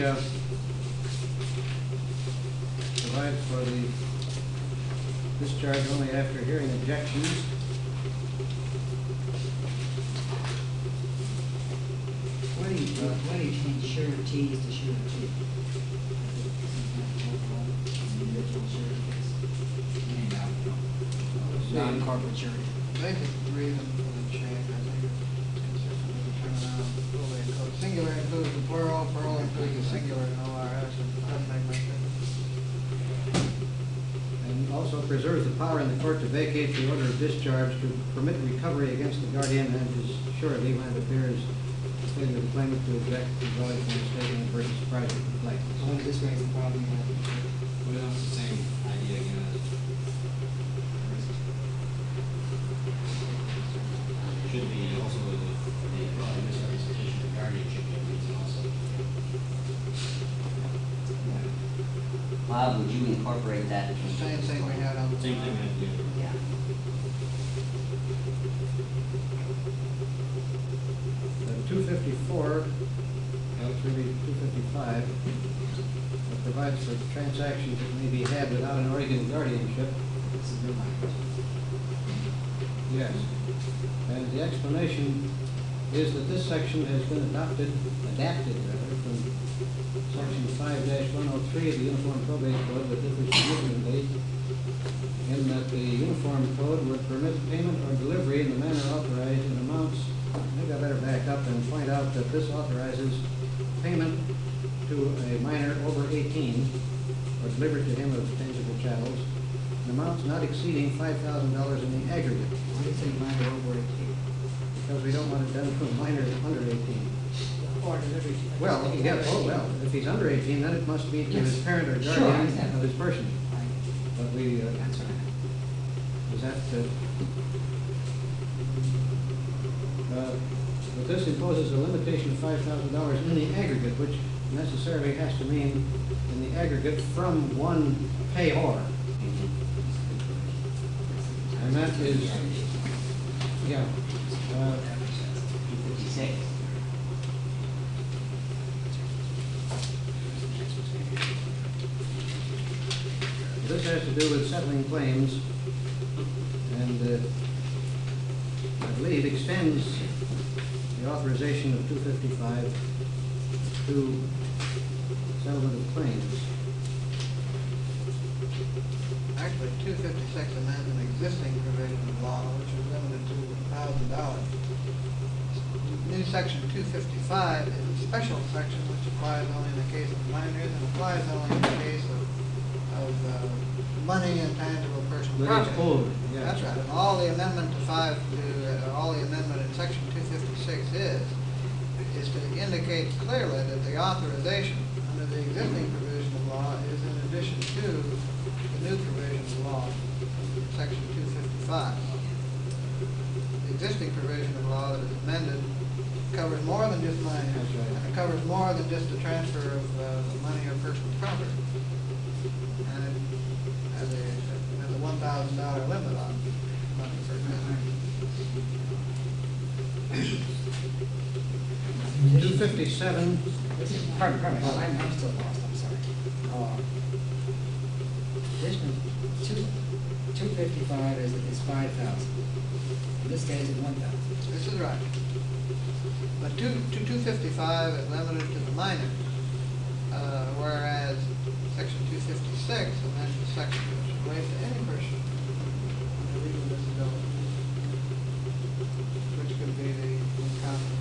provides for the discharge only after hearing objections. Why do you change sureties to surety? Non-corporate surety. Basic reason for the change, I think, is consistent with the terminology code. Singular includes the plural, plural includes the singular in ORS, and it doesn't make much difference. And also preserves the power in the court to vacate the order of discharge to permit recovery against the guardian and his surety when it appears the failure of the claimant to object to resulting from mistaken versus private complaint. Why does this raise the problem? Well, it's the same idea again. Should be also the probably misrepresentation of guardianship reason also. Bob, would you incorporate that? Same thing we had on the. Same thing we have to do. Yeah. The 254, it's really 255, provides for transactions that may be had without an Oregon guardianship. This is new language. Yes. And the explanation is that this section has been adapted rather, from section 5-103 of the Uniform Probate Code that differs significantly in that the Uniform Code would permit payment or delivery in the manner authorized in amounts. Maybe I better back up and point out that this authorizes payment to a minor over 18 or delivered to him of tangible chattels in amounts not exceeding $5,000 in the aggregate. Why do you say minor over 18? Because we don't want it done to a minor under 18. Or delivery. Well, yeah, oh, well, if he's under 18, then it must be to his parent or Sure, guardian exactly. of his person. Right. But we, That's right. is that, but this imposes a limitation of $5,000 in the aggregate, which necessarily has to mean in the aggregate from one payor. And that is, yeah, 256. this has to do with settling claims, and I believe extends the authorization of 255 to settlement of claims. Actually, 256 amends an existing provision of law, which is limited to $1,000. New section 255 is a special section which applies only in the case of minors and applies only in the case of money and tangible personal But it's property. old, yeah. That's right, and all the amendment to all the amendment in section 256 is to indicate clearly that the authorization under the existing provision of law is in addition to the new provision of law, section 255. The existing provision of law that is amended covers more than just money. That's right. And it covers more than just the transfer of money or personal property. And it has a $1,000 limit on money, for example. 257, Pardon me, I'm still lost, I'm sorry. Addition, 255 is 5,000. In this case, it's 1,000. This is right. But 255 is limited to the minor, whereas section 256 amends the section which relates to any person with a legal disability, which could be the incompetent.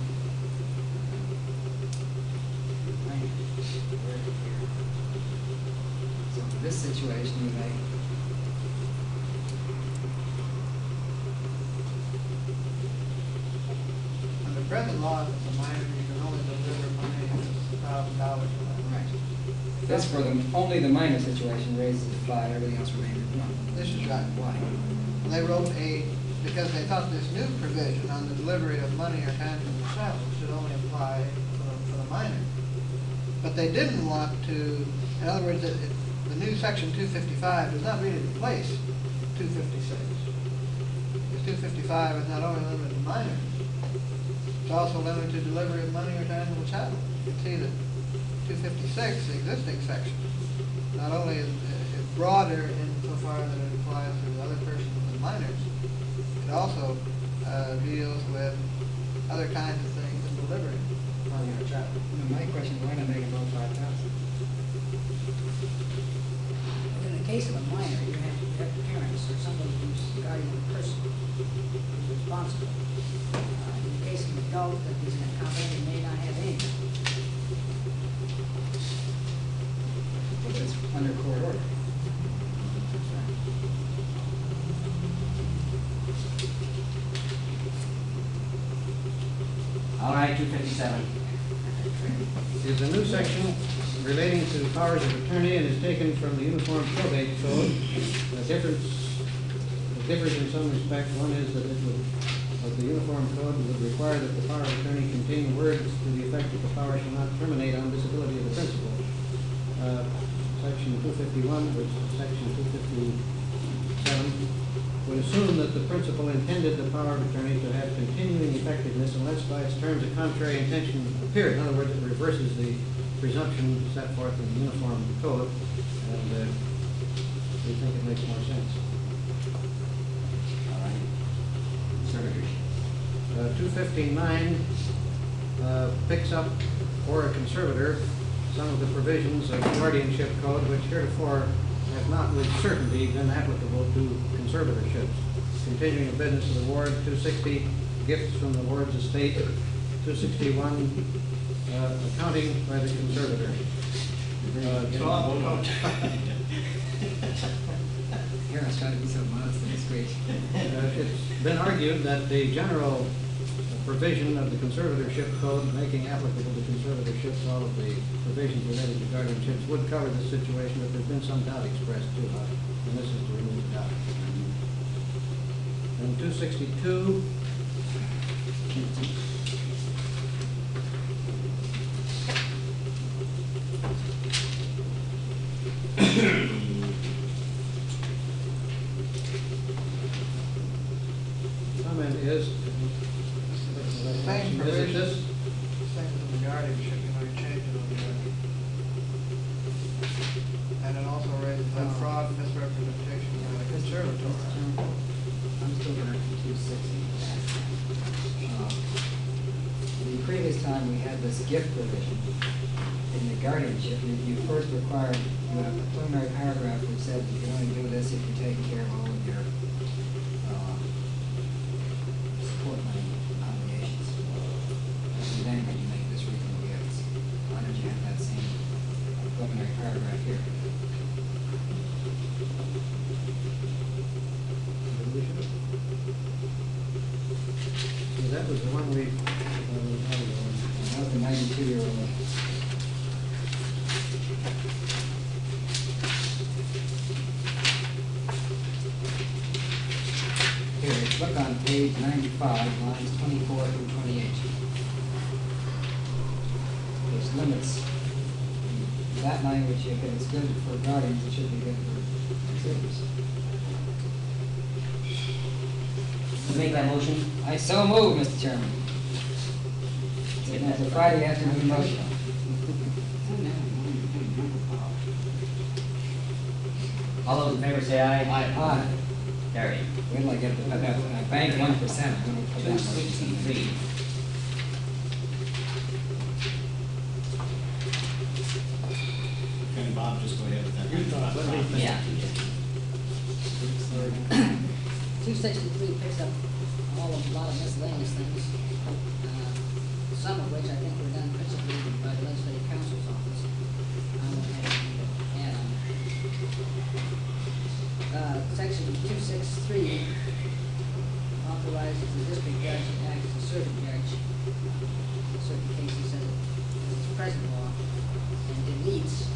So in this situation, you may, Under present law, if it's a minor, you can only deliver money if it's $1,000 or less. right. This for only the minor situation raises it to 5, everything else remains at 1. This is right. Why? They wrote because they thought this new provision on the delivery of money or tangible chattels should only apply for the minor. But they didn't want to, in other words, the new section 255 does not really replace 256. Because 255 is not only limited to minors, it's also limited to delivery of money or tangible chattels. You can see that 256, the existing section, not only is broader insofar that it applies to other persons than minors, it also deals with other kinds of things in delivering money or chattel. My question is, why not make it both 5,000? In the case of a minor, you have parents or somebody who's the guardian of the person who's responsible. In the case of an adult that is incompetent, he may not have anything. But it's under court order. All right, 257. is a new section relating to powers of attorney and is taken from the Uniform Probate Code. The differs in some respects. One is that the Uniform Code would require that the power of attorney contain words to the effect that the power shall not terminate on disability of the principal. Section 251, which is section 257, would assume that the principal intended the power of attorney to have continuing effectiveness unless by its terms a contrary intention appeared. In other words, it reverses the presumption set forth in the Uniform Code, and we think it makes more sense. All right. Conservatorship. 259 picks up for a conservator some of the provisions of the guardianship code which heretofore have not with certainty been applicable to conservatorships. Continuing the business of the ward, 260, gifts from the ward's estate, 261, accounting by the conservator. Here, I was trying to be so modest in this speech. It's been argued that the general provision of the conservatorship code making applicable to conservatorships all of the provisions related to guardianships would cover the situation, but there's been some doubt expressed too, and this is to remove the doubt. And 262, comment is, Same is it provision, this? same as in the guardianship, you know, you change it on the and it also raises that fraud and misrepresentation by the conservatory. I'm still back to 260. The previous time we had this gift provision in the guardianship, you first required, you have a preliminary paragraph which said you can only do this if you take care of all of your support money obligations. And then when you make this reasonable gifts, why don't you have that same preliminary paragraph here? We should that was the one we, That was the 92-year-old. Here, look on page 95, lines 24 through 28. There's limits. That language, if it's good for guardians, it should be good for citizens. Make that motion? I so move, Mr. Chairman. It's a Friday afternoon motion. All those in favor say aye. Aye. Carried. Wait till I get the, bank 1%, I'm gonna put that motion. 263. Can Bob just go ahead with that? Yeah. 263 picks up a lot of miscellaneous things, some of which I think were done principally by the legislative counsel's office. I won't have anything to add on. Section 263 authorizes the district judge to act as a circuit judge. In certain cases, says it's present law, and deletes.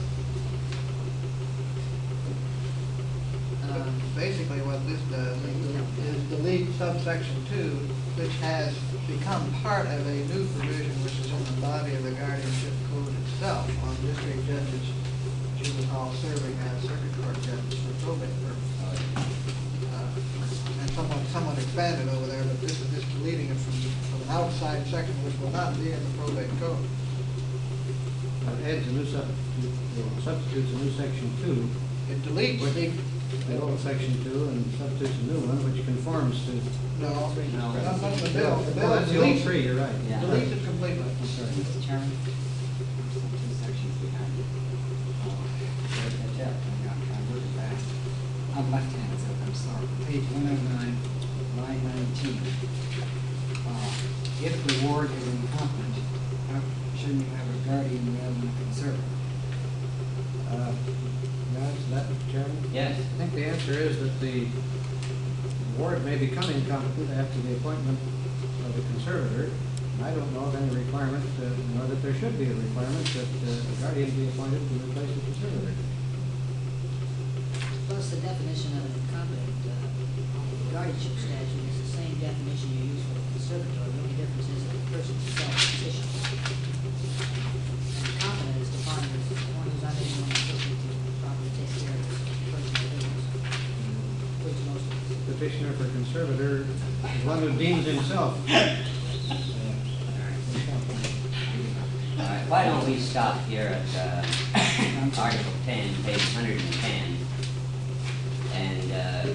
Basically, what this does is delete subsection 2, which has become part of a new provision which is in the body of the guardianship code itself on district judges, juvenile serving as circuit court judges for probate purposes. And somewhat expanded over there, but this is just deleting it from an outside section which will not be in the probate code. adds a new substitutes a new section 2. It deletes The old section 2 and substitutes a new one which conforms to. No, No. not the bill. The Oh, bill that's the old deletes, 3, you're right. Yeah. deletes it completely. I'm sorry, Mr. Chairman. Two sections behind it. Catch up, I'm moving fast. I'm left-handed, so I'm sorry. Page 109, line 19. If the ward is incompetent, how shouldn't you have a guardian rather than a conservator? Now, is that, Mr. Chairman? Yes. I think the answer is that the ward may become incompetent after the appointment of a conservator. I don't know of any requirement, nor that there should be a requirement that a guardian be appointed to replace the conservator. Plus, the definition of an incompetent, the guardianship statute is the same definition you use for the conservator. The only difference is that the person is self-sufficient. And incompetent is defined as one who's unable or unable to properly take care of his personal business. Which most of us. Petitioner for conservator is one who deems himself. All right, why don't we stop here at Article 10, page 110? And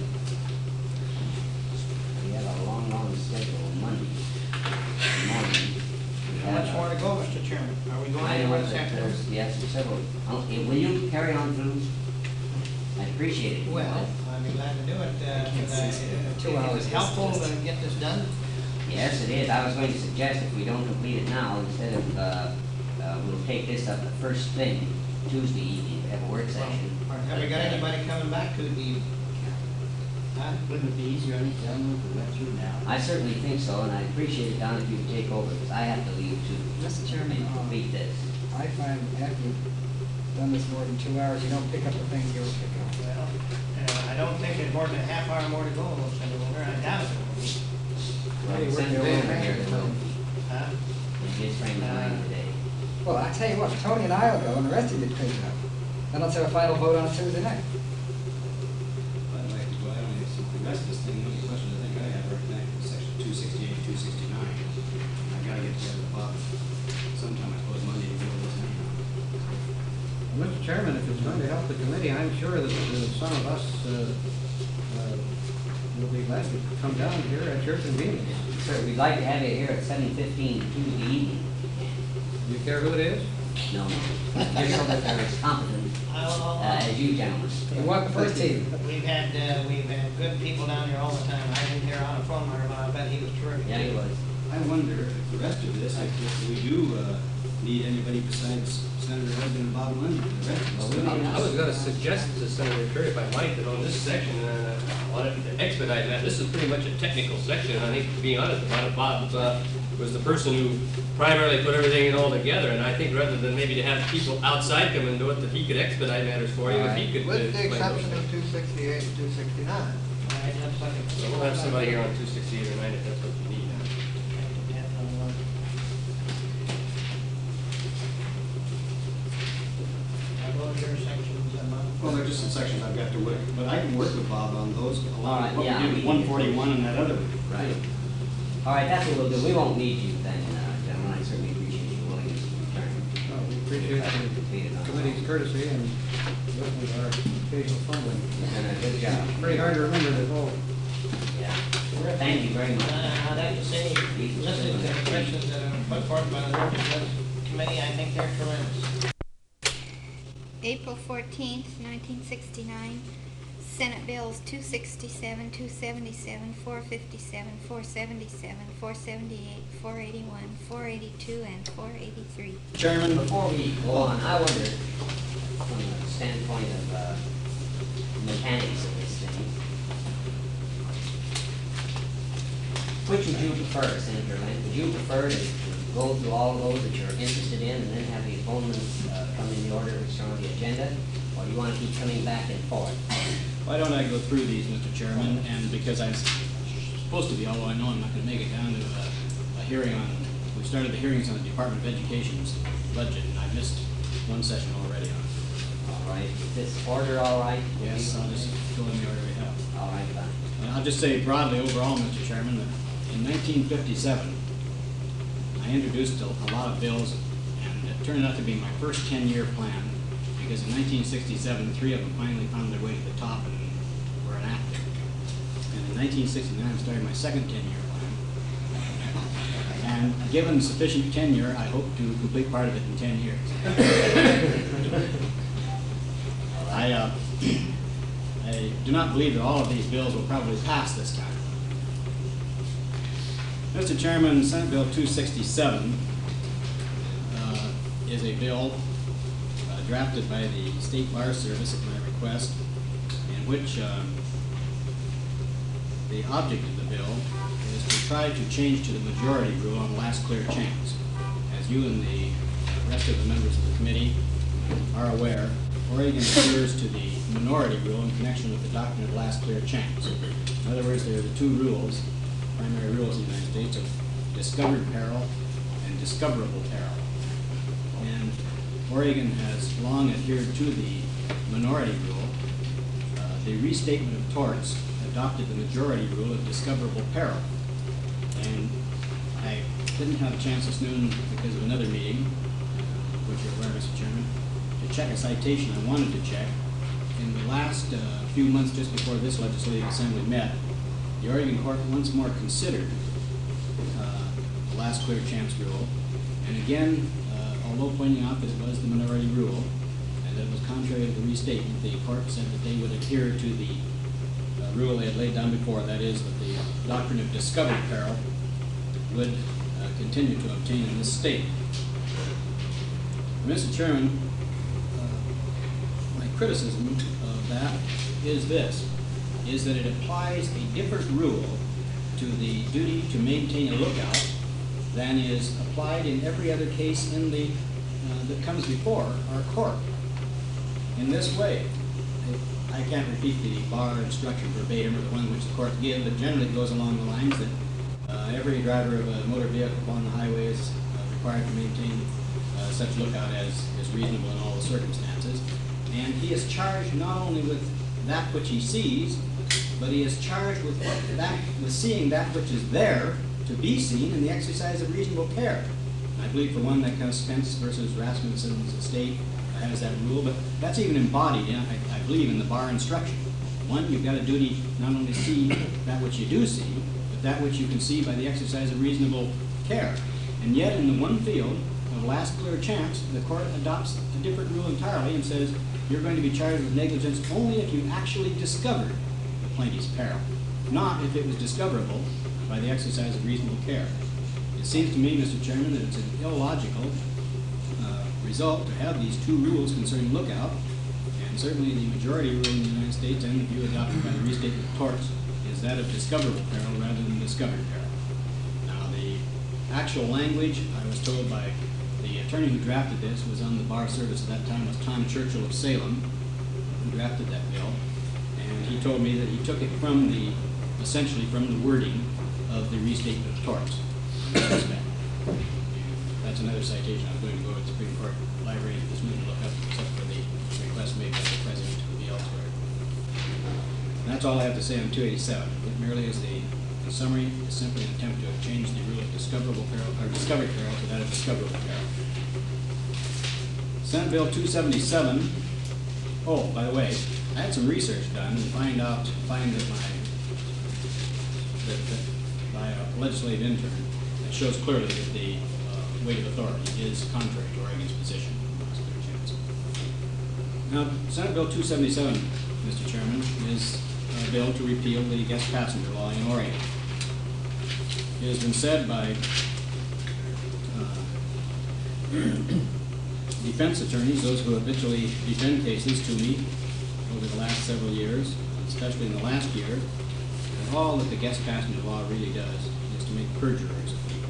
we have a long, long schedule on Monday morning. We How have much more to go, Mr. Chairman? Are we going I know anywhere that this afternoon? there's, yes, several. Will you carry on through? I'd appreciate it. Well, I'd be glad to do it. It's 2 Is hours. it helpful to get this done? Yes, it is. I was going to suggest if we don't complete it now, instead of, we'll take this up the first thing, Tuesday evening, have a work session. Have we got anybody coming back to the, Wouldn't it be easier, I think, gentlemen, if we went through now? I certainly think so, and I appreciate it, Don, if you take over, because I have to leave too. Mr. Chairman, And complete this. I find after you've done this more than 2 hours, you don't pick up the things you were picking up. well, I don't think there's more than a half hour more to go, Senator. I doubt it. Well, Senator Wilmer here, so Huh? he did frame the line today. Well, I tell you what, Tony and I will go, and the rest of you pick it up. Then let's have a final vote on Tuesday night. I'd like to go ahead and the rest of this thing, one of the questions I think I have right now, section 268, 269. I gotta get together with Bob sometime, I suppose Monday, to go over this anyhow. Well, Mr. Chairman, if it's going to help the committee, I'm sure that some of us will be glad to come down here at your convenience. Sir, we'd like to have you here at 7:15 Tuesday evening. Do you care who it is? No, just so that they're as competent as you gentlemen. You want the first team? We've had good people down here all the time. I didn't hear on the phone, but I bet he was terrific. Yeah, he was. I wonder if the rest of this, if we do need anybody besides Senator Husband and Bob Lund, the rest of us. I was gonna suggest to Senator Curry, if I might, that on this section, I wanted to expedite that. This is pretty much a technical section. I think, being honest about it, Bob was the person who primarily put everything all together. And I think rather than maybe to have people outside come and do it, that he could expedite matters for you, if he could. With the explain those exception of things. 268 and 269. So we'll have somebody here on 268 or 9 if that's what you need. Well, they're just some sections I've got to work, but I can work with Bob on those, All along right, with what yeah, we we did can- with 141 and that other one. Right. All right, that's what we'll do. We won't need you then, gentlemen. I certainly appreciate your willingness to return. Well, we appreciate the committee's courtesy and listening to our occasional fumbling. You've done a good job. Pretty hard to remember this whole. Yeah. Thank you very much. I'd like to say, listening to the questions that are put forth by the workers of this committee, I think they're tremendous. April 14th, 1969, Senate Bills 267, 277, 457, 477, 478, 481, 482, and 483. Chairman, before we go on, I wonder, from the standpoint of mechanics of this thing, which would you prefer, Senator Lynn? Would you prefer to go through all of those that you're interested in and then have the opponents come in the order which are on the agenda? Or do you want to keep coming back and forth? Why don't I go through these, Mr. Chairman, and because I'm supposed to be, although I know I'm not going to make it down to a hearing on, we started the hearings on the Department of Education's budget, and I missed one session already on it. All right, is this order all right? Yes, I'll just go in the order we have. All right, fine. I'll just say broadly overall, Mr. Chairman, that in 1957, I introduced a lot of bills, and it turned out to be my first 10-year plan, because in 1967, 3 of them finally found their way to the top and were enacted. And in 1969, I started my second 10-year plan. And given sufficient tenure, I hope to complete part of it in 10 years. I do not believe that all of these bills will probably pass this time. Mr. Chairman, Senate Bill 267 is a bill drafted by the State Bar Service at my request, in which the object of the bill is to try to change to the majority rule on last clear chance. As you and the rest of the members of the committee are aware, Oregon adheres to the minority rule in connection with the doctrine of last clear chance. In other words, there are the two rules, primary rules in the United States, of discovered peril and discoverable peril. And Oregon has long adhered to the minority rule. The restatement of torts adopted the majority rule of discoverable peril. And I didn't have a chance this noon because of another meeting, which you're aware, Mr. Chairman, to check a citation I wanted to check. In the last few months, just before this legislative assembly met, the Oregon court once more considered the last clear chance rule. And again, although pointing out that it was the minority rule and that it was contrary to the restatement, the court said that they would adhere to the rule they had laid down before, that is, that the doctrine of discovered peril would continue to obtain in this state. Mr. Chairman, my criticism of that is this, is that it applies a different rule to the duty to maintain a lookout than is applied in every other case in the that comes before our court. In this way, I can't repeat the bar instruction verbatim or the one which the court gives, but generally it goes along the lines that every driver of a motor vehicle on the highway is required to maintain such lookout as is reasonable in all the circumstances. And he is charged not only with that which he sees, but he is charged with seeing that which is there to be seen in the exercise of reasonable care. I believe for one that Spence versus Rasmussen's estate has that rule, but that's even embodied, I believe, in the bar instruction. One, you've got a duty not only to see that which you do see, but that which you can see by the exercise of reasonable care. And yet, in the one field of last clear chance, the court adopts a different rule entirely and says you're going to be charged with negligence only if you actually discovered the plaintiff's peril, not if it was discoverable by the exercise of reasonable care. It seems to me, Mr. Chairman, that it's an illogical result to have these two rules concerning lookout, and certainly the majority rule in the United States and the view adopted by the restatement of torts is that of discoverable peril rather than discovered peril. Now, the actual language, I was told by the attorney who drafted this, was on the bar service at that time, was Tom Churchill of Salem, who drafted that bill, and he told me that he took it from the, essentially from the wording of the restatement of torts. That's another citation I'm going to go to the Supreme Court Library this minute to look up, except for the request made by the President to be elsewhere. And that's all I have to say on 287. It merely is the summary is simply an attempt to change the rule of discoverable peril, or discovered peril, to that of discoverable peril. Senate Bill 277. Oh, by the way, I had some research done and find that by a legislative intern, it shows clearly that the weight of authority is contrary to Oregon's position. Now, Senate Bill 277, Mr. Chairman, is a bill to repeal the guest passenger law in Oregon. It has been said by defense attorneys, those who habitually defend cases to me over the last several years, especially in the last year, that all that the guest passenger law really does is to make perjurers of people,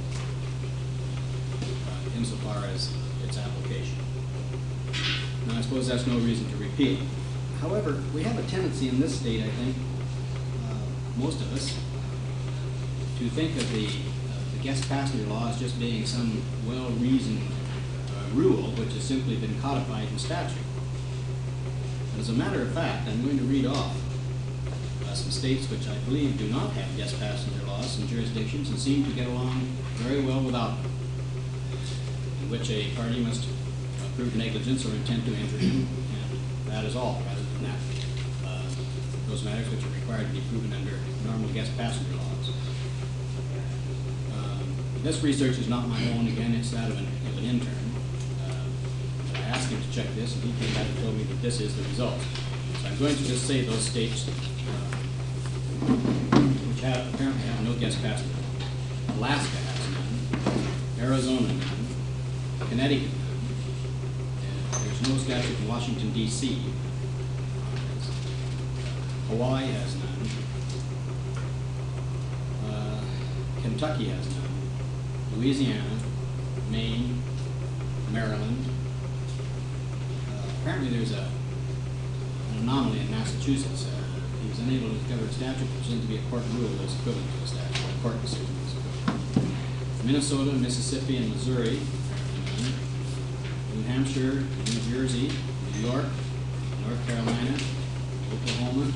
insofar as its application. Now, I suppose that's no reason to repeal. However, we have a tendency in this state, I think, most of us, to think of the guest passenger law as just being some well-reasoned rule which has simply been codified in statute. As a matter of fact, I'm going to read off some states which I believe do not have guest passenger laws and jurisdictions and seem to get along very well without them, in which a party must prove negligence or intent to injure him, and that is all, rather than that. Those matters which are required to be proven under normal guest passenger laws. This research is not my own. Again, it's that of an intern. I asked him to check this, and he came back and told me that this is the result. So I'm going to just say those states which apparently have no guest passenger law. Alaska has none. Arizona none. Connecticut none. There's no statute in Washington, D.C. Hawaii has none. Kentucky has none. Louisiana, Maine, Maryland. Apparently there's an anomaly in Massachusetts. He was unable to discover a statute which seemed to be a court rule that was equivalent to a statute, or a court decision that was equivalent. Minnesota, Mississippi, and Missouri, New Hampshire, New Jersey, New York, North Carolina, Oklahoma,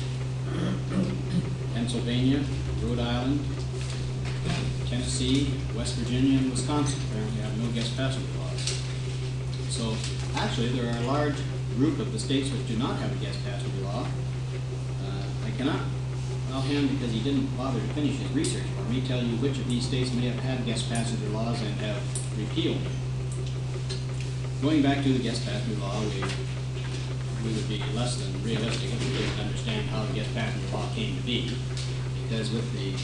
Pennsylvania, Rhode Island, Tennessee, West Virginia, and Wisconsin apparently have no guest passenger laws. So actually there are a large group of the states which do not have a guest passenger law. I cannot, offhand, because he didn't bother to finish his research for me, tell you which of these states may have had guest passenger laws and have repealed them. Going back to the guest passenger law, we would be less than realistic if we didn't understand how the guest passenger law came to be, because with the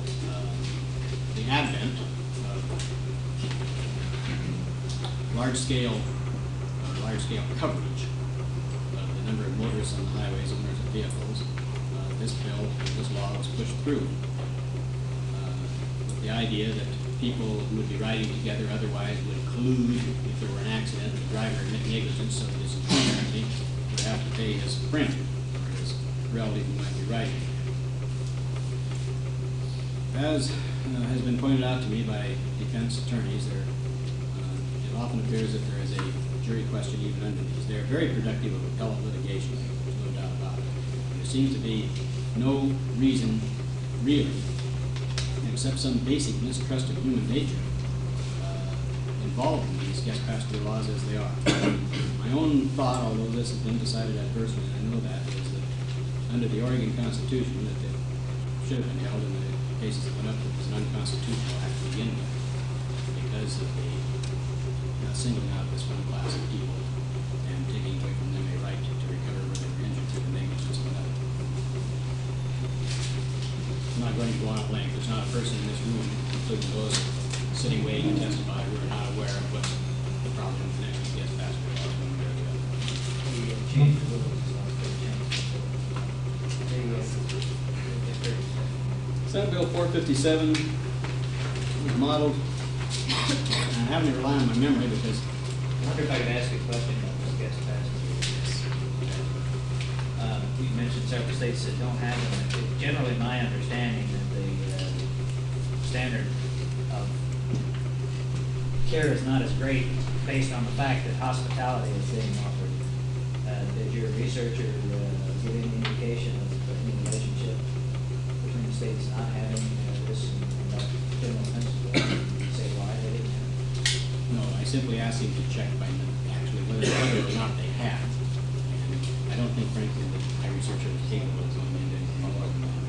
advent of large-scale coverage of the number of motorists on the highways, owners of vehicles, this law was pushed through with the idea that people who would be riding together otherwise would collude if there were an accident, the driver admit negligence, so this apparently would have to pay his friend or his relative who might be riding. As has been pointed out to me by defense attorneys, it often appears that there is a jury question even under these. They are very productive of appellate litigation, there's no doubt about it. There seems to be no reason, really, except some basic mistrust of human nature involved in these guest passenger laws as they are. My own thought, although this has been decided adversely, and I know that, is that under the Oregon Constitution, that it should have been held in the cases that went up, it was an unconstitutional act to begin with, because of the singling out this one class of people and taking away from them a right to recover where they were injured through the negligence of another. I'm not going to go on at length. There's not a person in this room, including those sitting waiting to testify, we were not aware of what the problem in connection with guest passport was one way or the other. We changed the rules, Senate Bill 457 was modeled, and I'm having to rely on my memory because I wonder if I could ask you a question about this guest passport. You mentioned several states that don't have them. It's generally my understanding that the standard of care is not as great based on the fact that hospitality is being offered. Did your researcher give any indication of any relationship between the states not having this and that general principle? Say why they didn't have it? no, I simply asked him to check by actually whether or not they had. And I don't think, frankly, that my researcher was capable of going into anything more than that.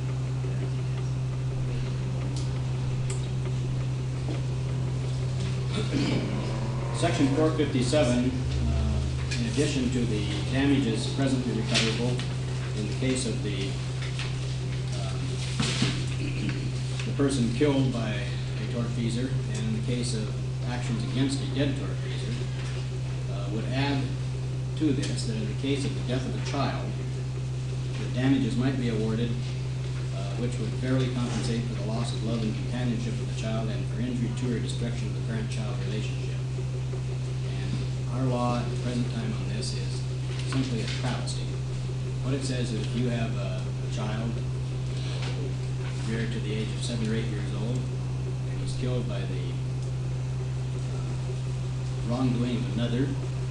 Section 457, in addition to the damages presently recoverable in the case of the person killed by a tortfeasor, and in the case of actions against a dead tortfeasor, would add to this that in the case of the death of a child, the damages might be awarded which would fairly compensate for the loss of love and companionship of the child and for injury to or destruction of the parent-child relationship. And our law at the present time on this is simply a travesty. What it says is if you have a child reared to the age of 7 or 8 years old and he's killed by the wrongdoing of another,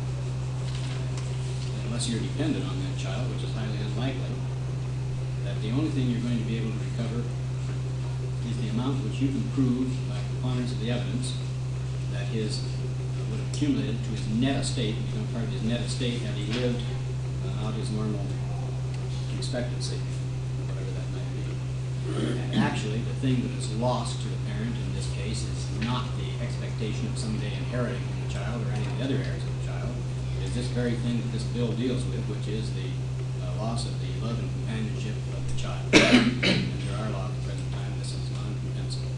unless you're dependent on that child, which is highly unlikely, that the only thing you're going to be able to recover is the amount which you can prove by preponderance of the evidence that his would have accumulated to his net estate, become part of his net estate had he lived out his normal expectancy, whatever that might be. And actually, the thing that is lost to the parent in this case is not the expectation of someday inheriting from the child or any of the other heirs of the child. Is this very thing that this bill deals with, which is the loss of the love and companionship of the child. Under our law at the present time, this is non-compensable.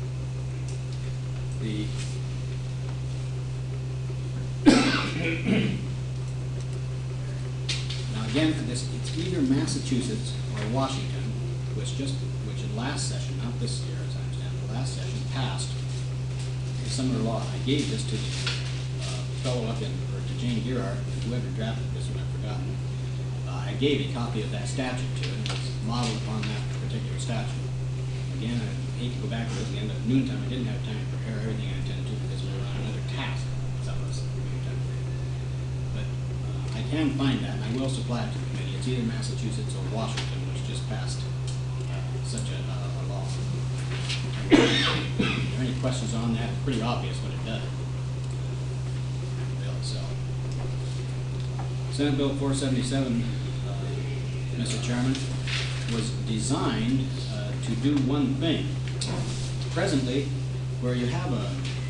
Now again, it's either Massachusetts or Washington, which in last session, not this year as I understand, the last session passed a similar law. I gave this to the fellow up or to Jane Girard, whoever drafted this one, I've forgotten. I gave a copy of that statute to it. It's modeled upon that particular statute. Again, I hate to go back to it again, but at noontime I didn't have time to prepare everything I intended to because we were on another task. Some of us at noontime. But I can find that, and I will supply it to the committee. It's either Massachusetts or Washington, which just passed such a law. Are there any questions on that? It's pretty obvious what it does. So, Senate Bill 477, Mr. Chairman, was designed to do one thing. Presently, where you have an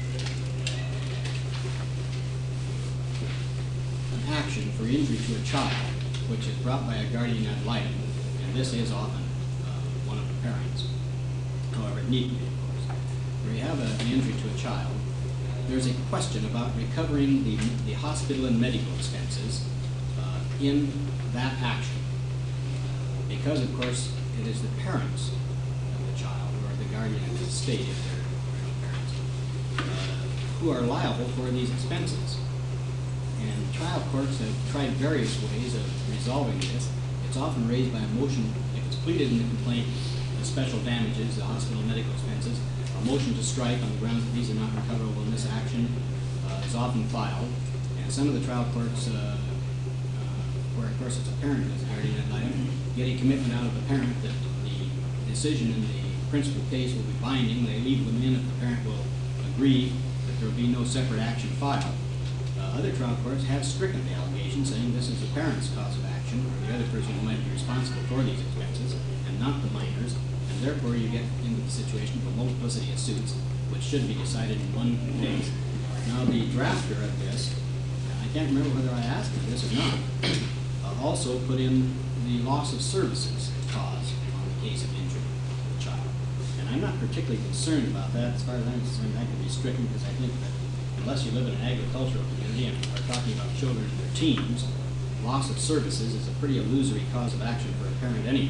action for injury to a child, which is brought by a guardian ad litem, and this is often one of the parents, however it need to be, of course, where you have an injury to a child, there's a question about recovering the hospital and medical expenses in that action. Because, of course, it is the parents of the child, or the guardian of the estate, if they're no parents, who are liable for these expenses. And trial courts have tried various ways of resolving this. It's often raised by a motion, if it's pleaded in the complaint, the special damages, the hospital and medical expenses, a motion to strike on the grounds that these are not recoverable in this action is often filed. And some of the trial courts, where of course it's a parent as a guardian ad litem, get a commitment out of the parent that the decision in the principal case will be binding. They leave them in if the parent will agree that there will be no separate action filed. Other trial courts have stricken the allegation, saying this is the parent's cause of action, or the other person who might be responsible for these expenses, and not the minors, and therefore you get into the situation of a multiplicity of suits, which should be decided in one case. Now the drafter of this, I can't remember whether I asked for this or not, also put in the loss of services cause on the case of injury to the child. And I'm not not particularly concerned about that. As far as I'm concerned, that can be stricken, because I think that unless you live in an agricultural community and are talking about children in their teens, loss of services is a pretty illusory cause of action for a parent anyhow.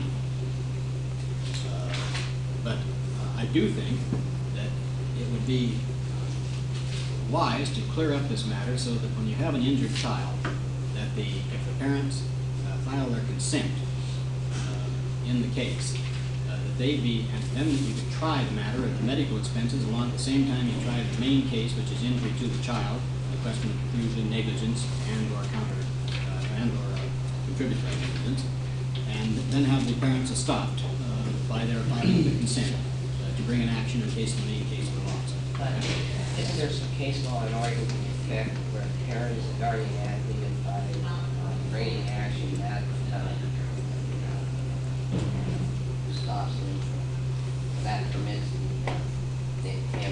But I do think that it would be wise to clear up this matter so that when you have an injured child, that if the parents file their consent in the case, that they be, and then you could try the matter of the medical expenses along at the same time you try the main case, which is injury to the child, the question of confusion, negligence, and/or contributory negligence, and then have the parents stopped by their filing the consent to bring an action in case the main case were lost. Isn't there some case law in Oregon to the effect where a parent is a guardian ad litem by bringing action that stops them, that permits them to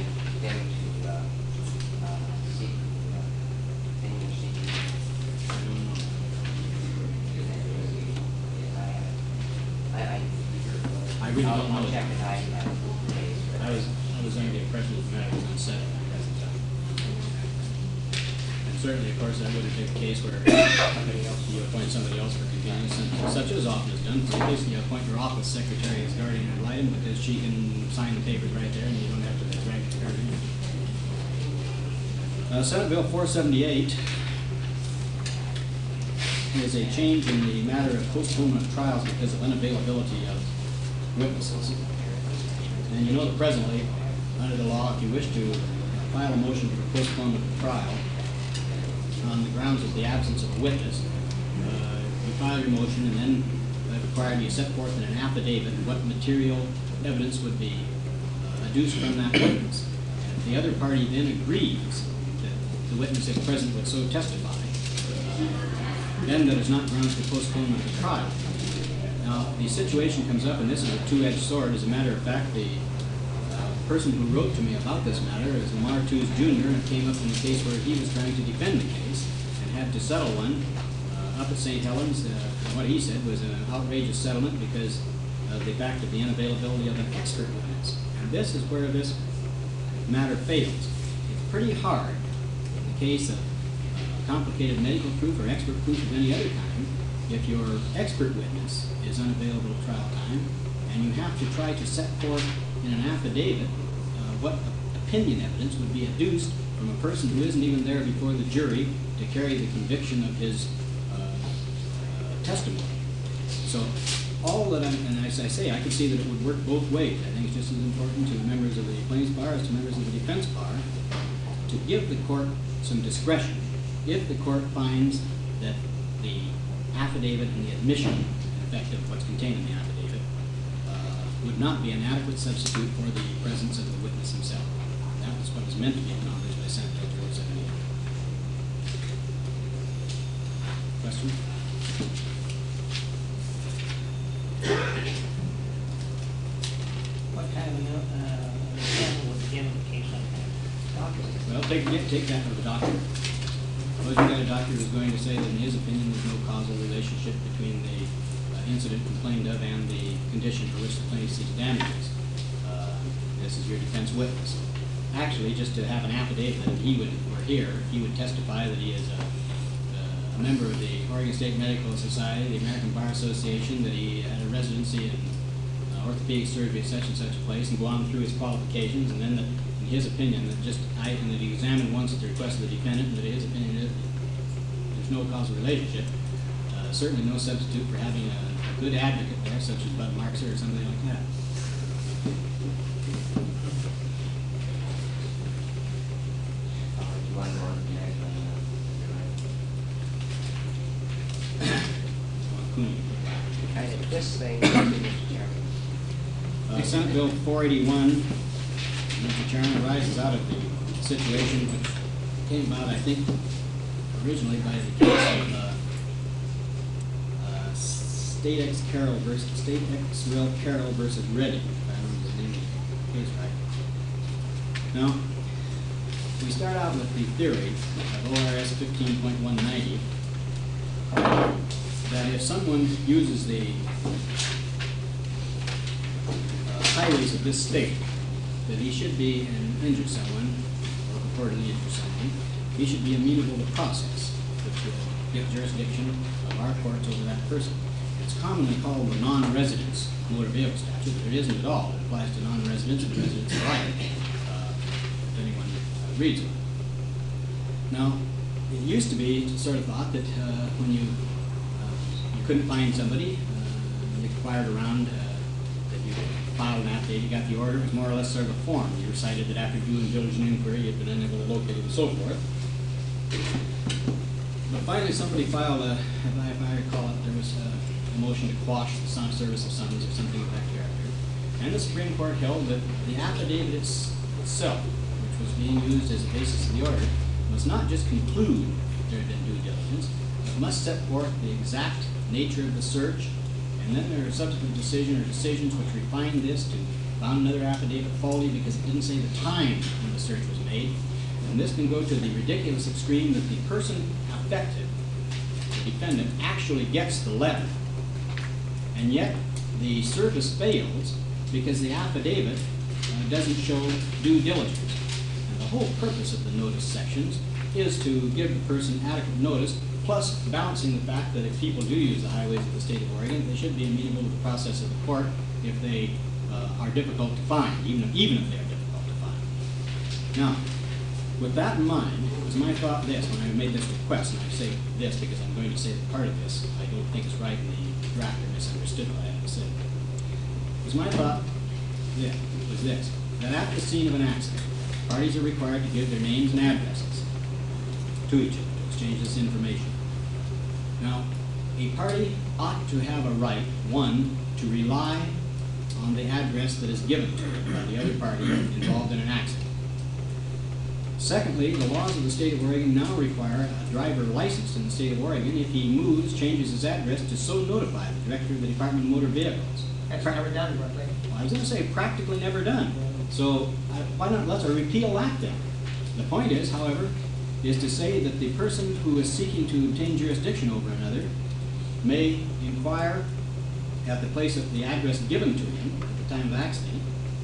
seek opinion seeking? I really don't know. I'll check it out. I was under the impression that the matter was unset at the present time. And certainly, of course, that would have been a case where you appoint somebody else for convenience, and such as often is done. So basically, you appoint your office secretary as guardian ad litem, because she can sign the papers right there, and you don't have to drag the parent in. Senate Bill 478 is a change in the matter of postponement of trials because of unavailability of witnesses. And you know that presently, under the law, if you wish to file a motion for postponement of trial on the grounds of the absence of a witness, you file your motion, and then required you set forth in an affidavit what material evidence would be adduced from that witness. And if the other party then agrees that the witness, if present, would so testify, then that is not grounds for postponement of the trial. Now, the situation comes up, and this is a two-edged sword. As a matter of fact, the person who wrote to me about this matter is Lamar Tooze Jr., and it came up in a case where he was trying to defend the case and had to settle one up at St. Helens. What he said was an outrageous settlement because of the fact of the unavailability of an expert witness. And this is where this matter fails. It's pretty hard in the case of complicated medical proof or expert proof of any other kind if your expert witness is unavailable at trial time, and you have to try to set forth in an affidavit what opinion evidence would be adduced from a person who isn't even there before the jury to carry the conviction of his testimony. So all that and as I say, I can see that it would work both ways. I think it's just as important to members of the plaintiff's bar as to members of the defense bar to give the court some discretion if the court finds that the affidavit and the admission, in effect, of what's contained in the affidavit, would not be an adequate substitute for the presence of the witness himself. That was what was meant to be acknowledged by Senate Bill 478. Question? What kind of example would give in a case like that? Well, take that to the doctor. Suppose you got a doctor who's going to say that in his opinion there's no causal relationship between the incident complained of and the condition for which the plaintiff seeks damages. This is your defense witness. Actually, just to have an affidavit that he would testify that he is a member of the Oregon State Medical Society, the American Bar Association, that he had a residency in orthopedic surgery at such and such a place, and go on through his qualifications, and then that, in his opinion, that he examined once at the request of the defendant, and that his opinion is there's no causal relationship. Certainly no substitute for having a good advocate there, such as Bud Markser or somebody like that. This thing, Mr. Chairman. Senate Bill 481, Mr. Chairman, arises out of the situation which came about, I think, originally by the case of State X Carroll versus Redding, if I remember the name of the case right. Now, we start out with the theory of ORS 15.190 that if someone uses the highways of this state that he should be, and injure someone, or purportedly injure someone, he should be amenable to process, which will give jurisdiction of our courts over that person. It's commonly called the non-residence motor vehicle statute, but it isn't at all. It applies to non-residents and residents alike, if anyone reads it. Now, it used to be sort of thought that when you couldn't find somebody, you inquired around, that you filed an affidavit, you got the order, it was more or less sort of a form. You recited that after doing diligent inquiry, you'd been unable to locate it and so forth. But finally, somebody filed if I recall it, there was a motion to quash the service of summons or something of that character. And the Supreme Court held that the affidavit itself, which was being used as a basis of the order, must not just conclude there had been due diligence, but must set forth the exact nature of the search, and then there are subsequent decisions which refined this to found another affidavit faulty because it didn't say the time when the search was made. And this can go to the ridiculous extreme that the person affected, the defendant, actually gets the letter, and yet the service fails because the affidavit doesn't show due diligence. And the whole purpose of the notice sections is to give the person adequate notice, plus balancing the fact that if people do use the highways of the state of Oregon, they should be amenable to the process of the court if they are difficult to find, even if they are difficult to find. Now, with that in mind, it was my thought this, when I made this request, and I say this because I'm going to say that part of this I don't think is right, and the drafter misunderstood what I had to say. It was my thought this, that at the scene of an accident, parties are required to give their names and addresses to each other to exchange this information. Now, a party ought to have a right, one, to rely on the address that is given to them by the other party involved in an accident. Secondly, the laws of the state of Oregon now require a driver licensed in the state of Oregon, if he moves, changes his address, to so notify the director of the Department of Motor Vehicles. That's never done, Berkeley. Well, I was going to say practically never done. So why not let's repeal that then? The point is, however, is to say that the person who is seeking to obtain jurisdiction over another may inquire at the place of the address given to him at the time of accident.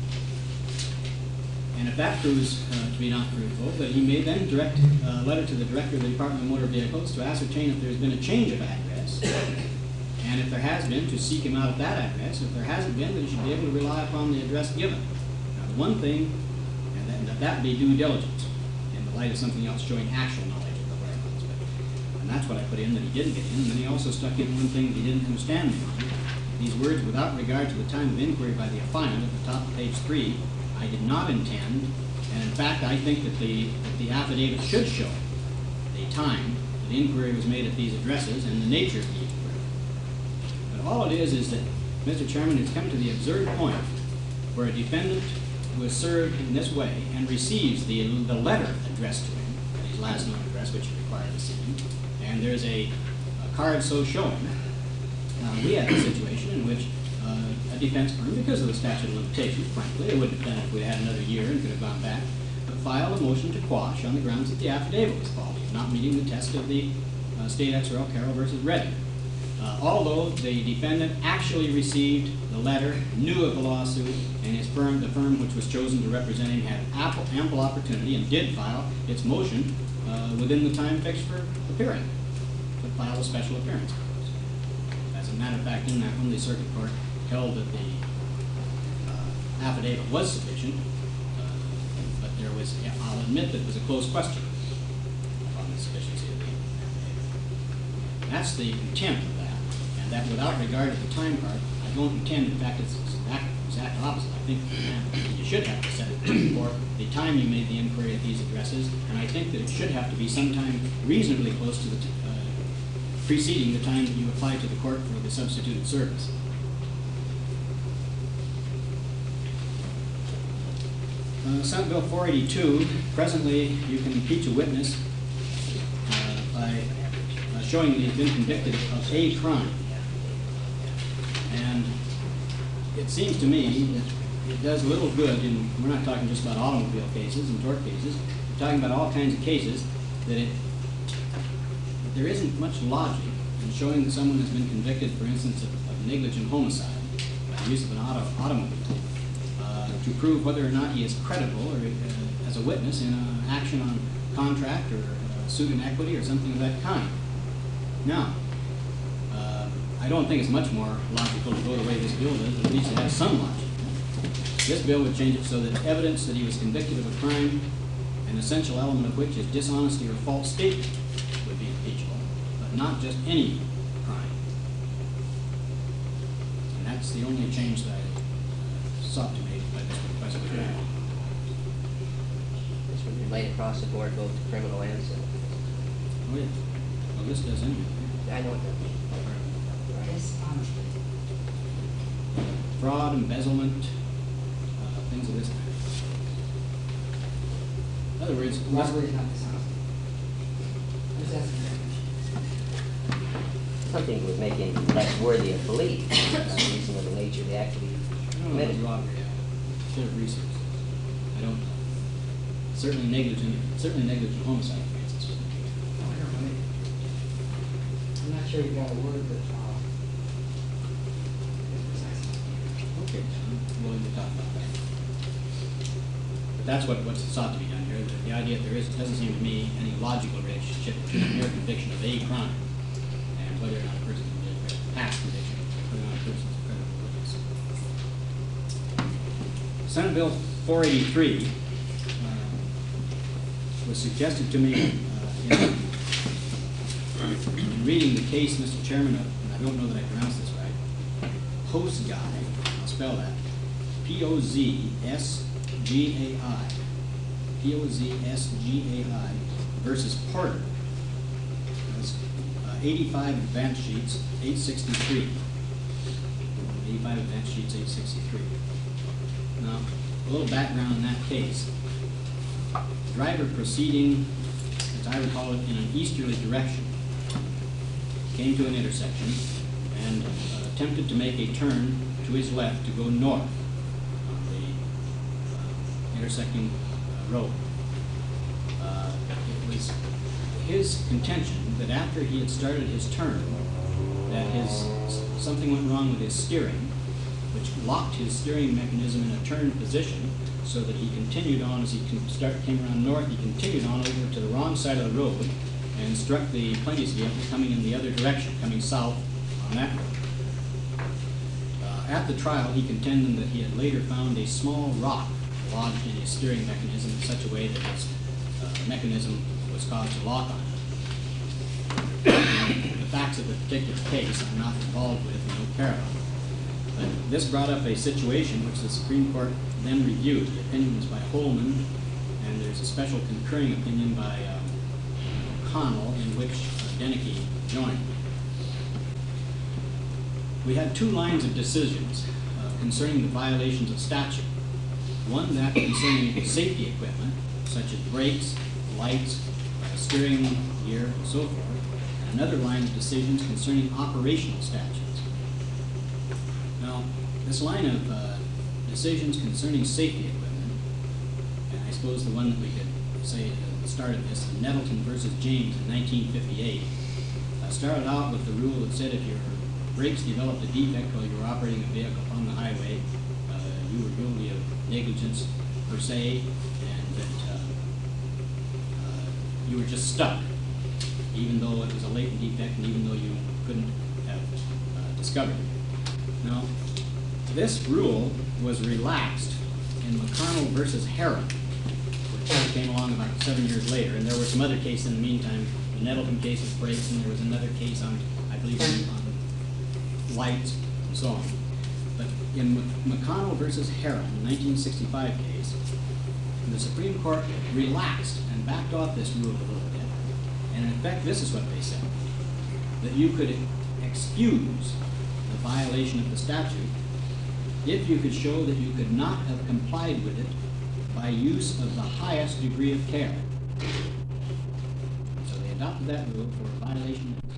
And if that proves to be not truthful, that he may then direct a letter to the director of the Department of Motor Vehicles to ascertain if there's been a change of address. And if there has been, to seek him out at that address. If there hasn't been, then he should be able to rely upon the address given. Now, the one thing, and that be due diligence, in the light of something else showing actual knowledge of the whereabouts. And that's what I put in that he didn't get in. And then he also stuck in one thing that he didn't understand me on. These words, without regard to the time of inquiry by the affiant at the top of page 3, I did not intend, and in fact I think that the affidavit should show the time that the inquiry was made at these addresses and the nature of the inquiry. But all it is that, Mr. Chairman, it's come to the absurd point where a defendant who is served in this way and receives the letter addressed to him, at his last known address, which required the scene, and there's a card so showing. We had a situation in which a defense firm, because of the statute of limitations, frankly, it would have done if we had another year and could have gone back, but filed a motion to quash on the grounds that the affidavit was faulty, not meeting the test of the State XRL Carroll versus Redding. Although the defendant actually received the letter, knew of the lawsuit, and his firm, the firm which was chosen to represent him, had ample opportunity and did file its motion within the time fixed for appearing, to file a special appearance. As a matter of fact, in that one, the circuit court held that the affidavit was sufficient, but there was, I'll admit that it was a close question on the sufficiency of the affidavit. That's the intent of that, and that without regard to the time part, I don't intend, in fact, it's the exact opposite. I think you should have to set it for the time you made the inquiry at these addresses, and I think that it should have to be sometime reasonably close to the preceding the time that you apply to the court for the substituted service. Senate Bill 482, presently you can impeach a witness by showing that he's been convicted of a crime. And it seems to me that it does little good, and we're not talking just about automobile cases and tort cases, we're talking about all kinds of cases, that there isn't much logic in showing that someone has been convicted, for instance, of negligent homicide by the use of an automobile, to prove whether or not he is credible or as a witness in an action on contract or suit in equity or something of that kind. Now, I don't think it's much more logical to go the way this bill does, but at least it has some logic. This bill would change it so that evidence that he was convicted of a crime, an essential element of which is dishonesty or false statement, would be impeachable, but not just any crime. And that's the only change that I sought to make by this request. This would be laid across the board, both to criminal and civil. Oh, yes. Well, this does anyway. I know what that means. Dishonesty. Fraud, embezzlement, things of this kind. In other words, Robbery is not dishonesty. Who's asking that? Something that would make him less worthy of belief, by reason of the nature of the act to be I don't know committed. about robbery. I should have researched. I don't know. Certainly negligent homicide, for instance. I don't know. I'm not sure you got a word that, is precise. Okay, I'm willing to talk about that. But that's what's sought to be done here. The idea that doesn't seem to me any logical relationship between the mere conviction of a crime and whether or not a person committed a past conviction, whether or not a person is a credible witness. Senate Bill 483 was suggested to me in reading the case, Mr. Chairman, and I don't know that I pronounced this right, Pozgai, I'll spell that, P-O-Z-S-G-A-I, P-O-Z-S-G-A-I versus Porter. That's 85 Advance Sheets, 863. 85 Advance Sheets, 863. Now, a little background in that case. The driver proceeding, as I recall it, in an easterly direction, came to an intersection and attempted to make a turn to his left to go north on the intersecting road. It was his contention that after he had started his turn, that something went wrong with his steering, which locked his steering mechanism in a turn position, so that he continued on as he came around north. He continued on over to the wrong side of the road and struck the plaintiff's vehicle coming in the other direction, coming south on that road. At the trial, he contended that he had later found a small rock lodged in his steering mechanism in such a way that his mechanism was caused to lock on it. The facts of the particular case I'm not involved with, no parallel. But this brought up a situation which the Supreme Court then reviewed. The opinion was by Holman, and there's a special concurring opinion by O'Connell, in which Deneke joined. We had two lines of decisions concerning the violations of statute. One that concerning safety equipment, such as brakes, lights, steering gear, and so forth, and another line of decisions concerning operational statutes. Now, this line of decisions concerning safety equipment, and I suppose the one that we could say started this, the Nettleton versus James in 1958, started out with the rule that said if your brakes developed a defect while you were operating a vehicle on the highway, you were guilty of negligence per se, and that you were just stuck, even though it was a latent defect and even though you couldn't have discovered it. Now, this rule was relaxed in McConnell versus Heron, which came along about 7 years later, and there were some other cases in the meantime. The Nettleton case with brakes, and there was another case on, I believe, on lights and so on. But in McConnell versus Heron, the 1965 case, the Supreme Court relaxed and backed off this rule a little bit. And in effect, this is what they said, that you could excuse the violation of the statute if you could show that you could not have complied with it by use of the highest degree of care. So they adopted that rule for a violation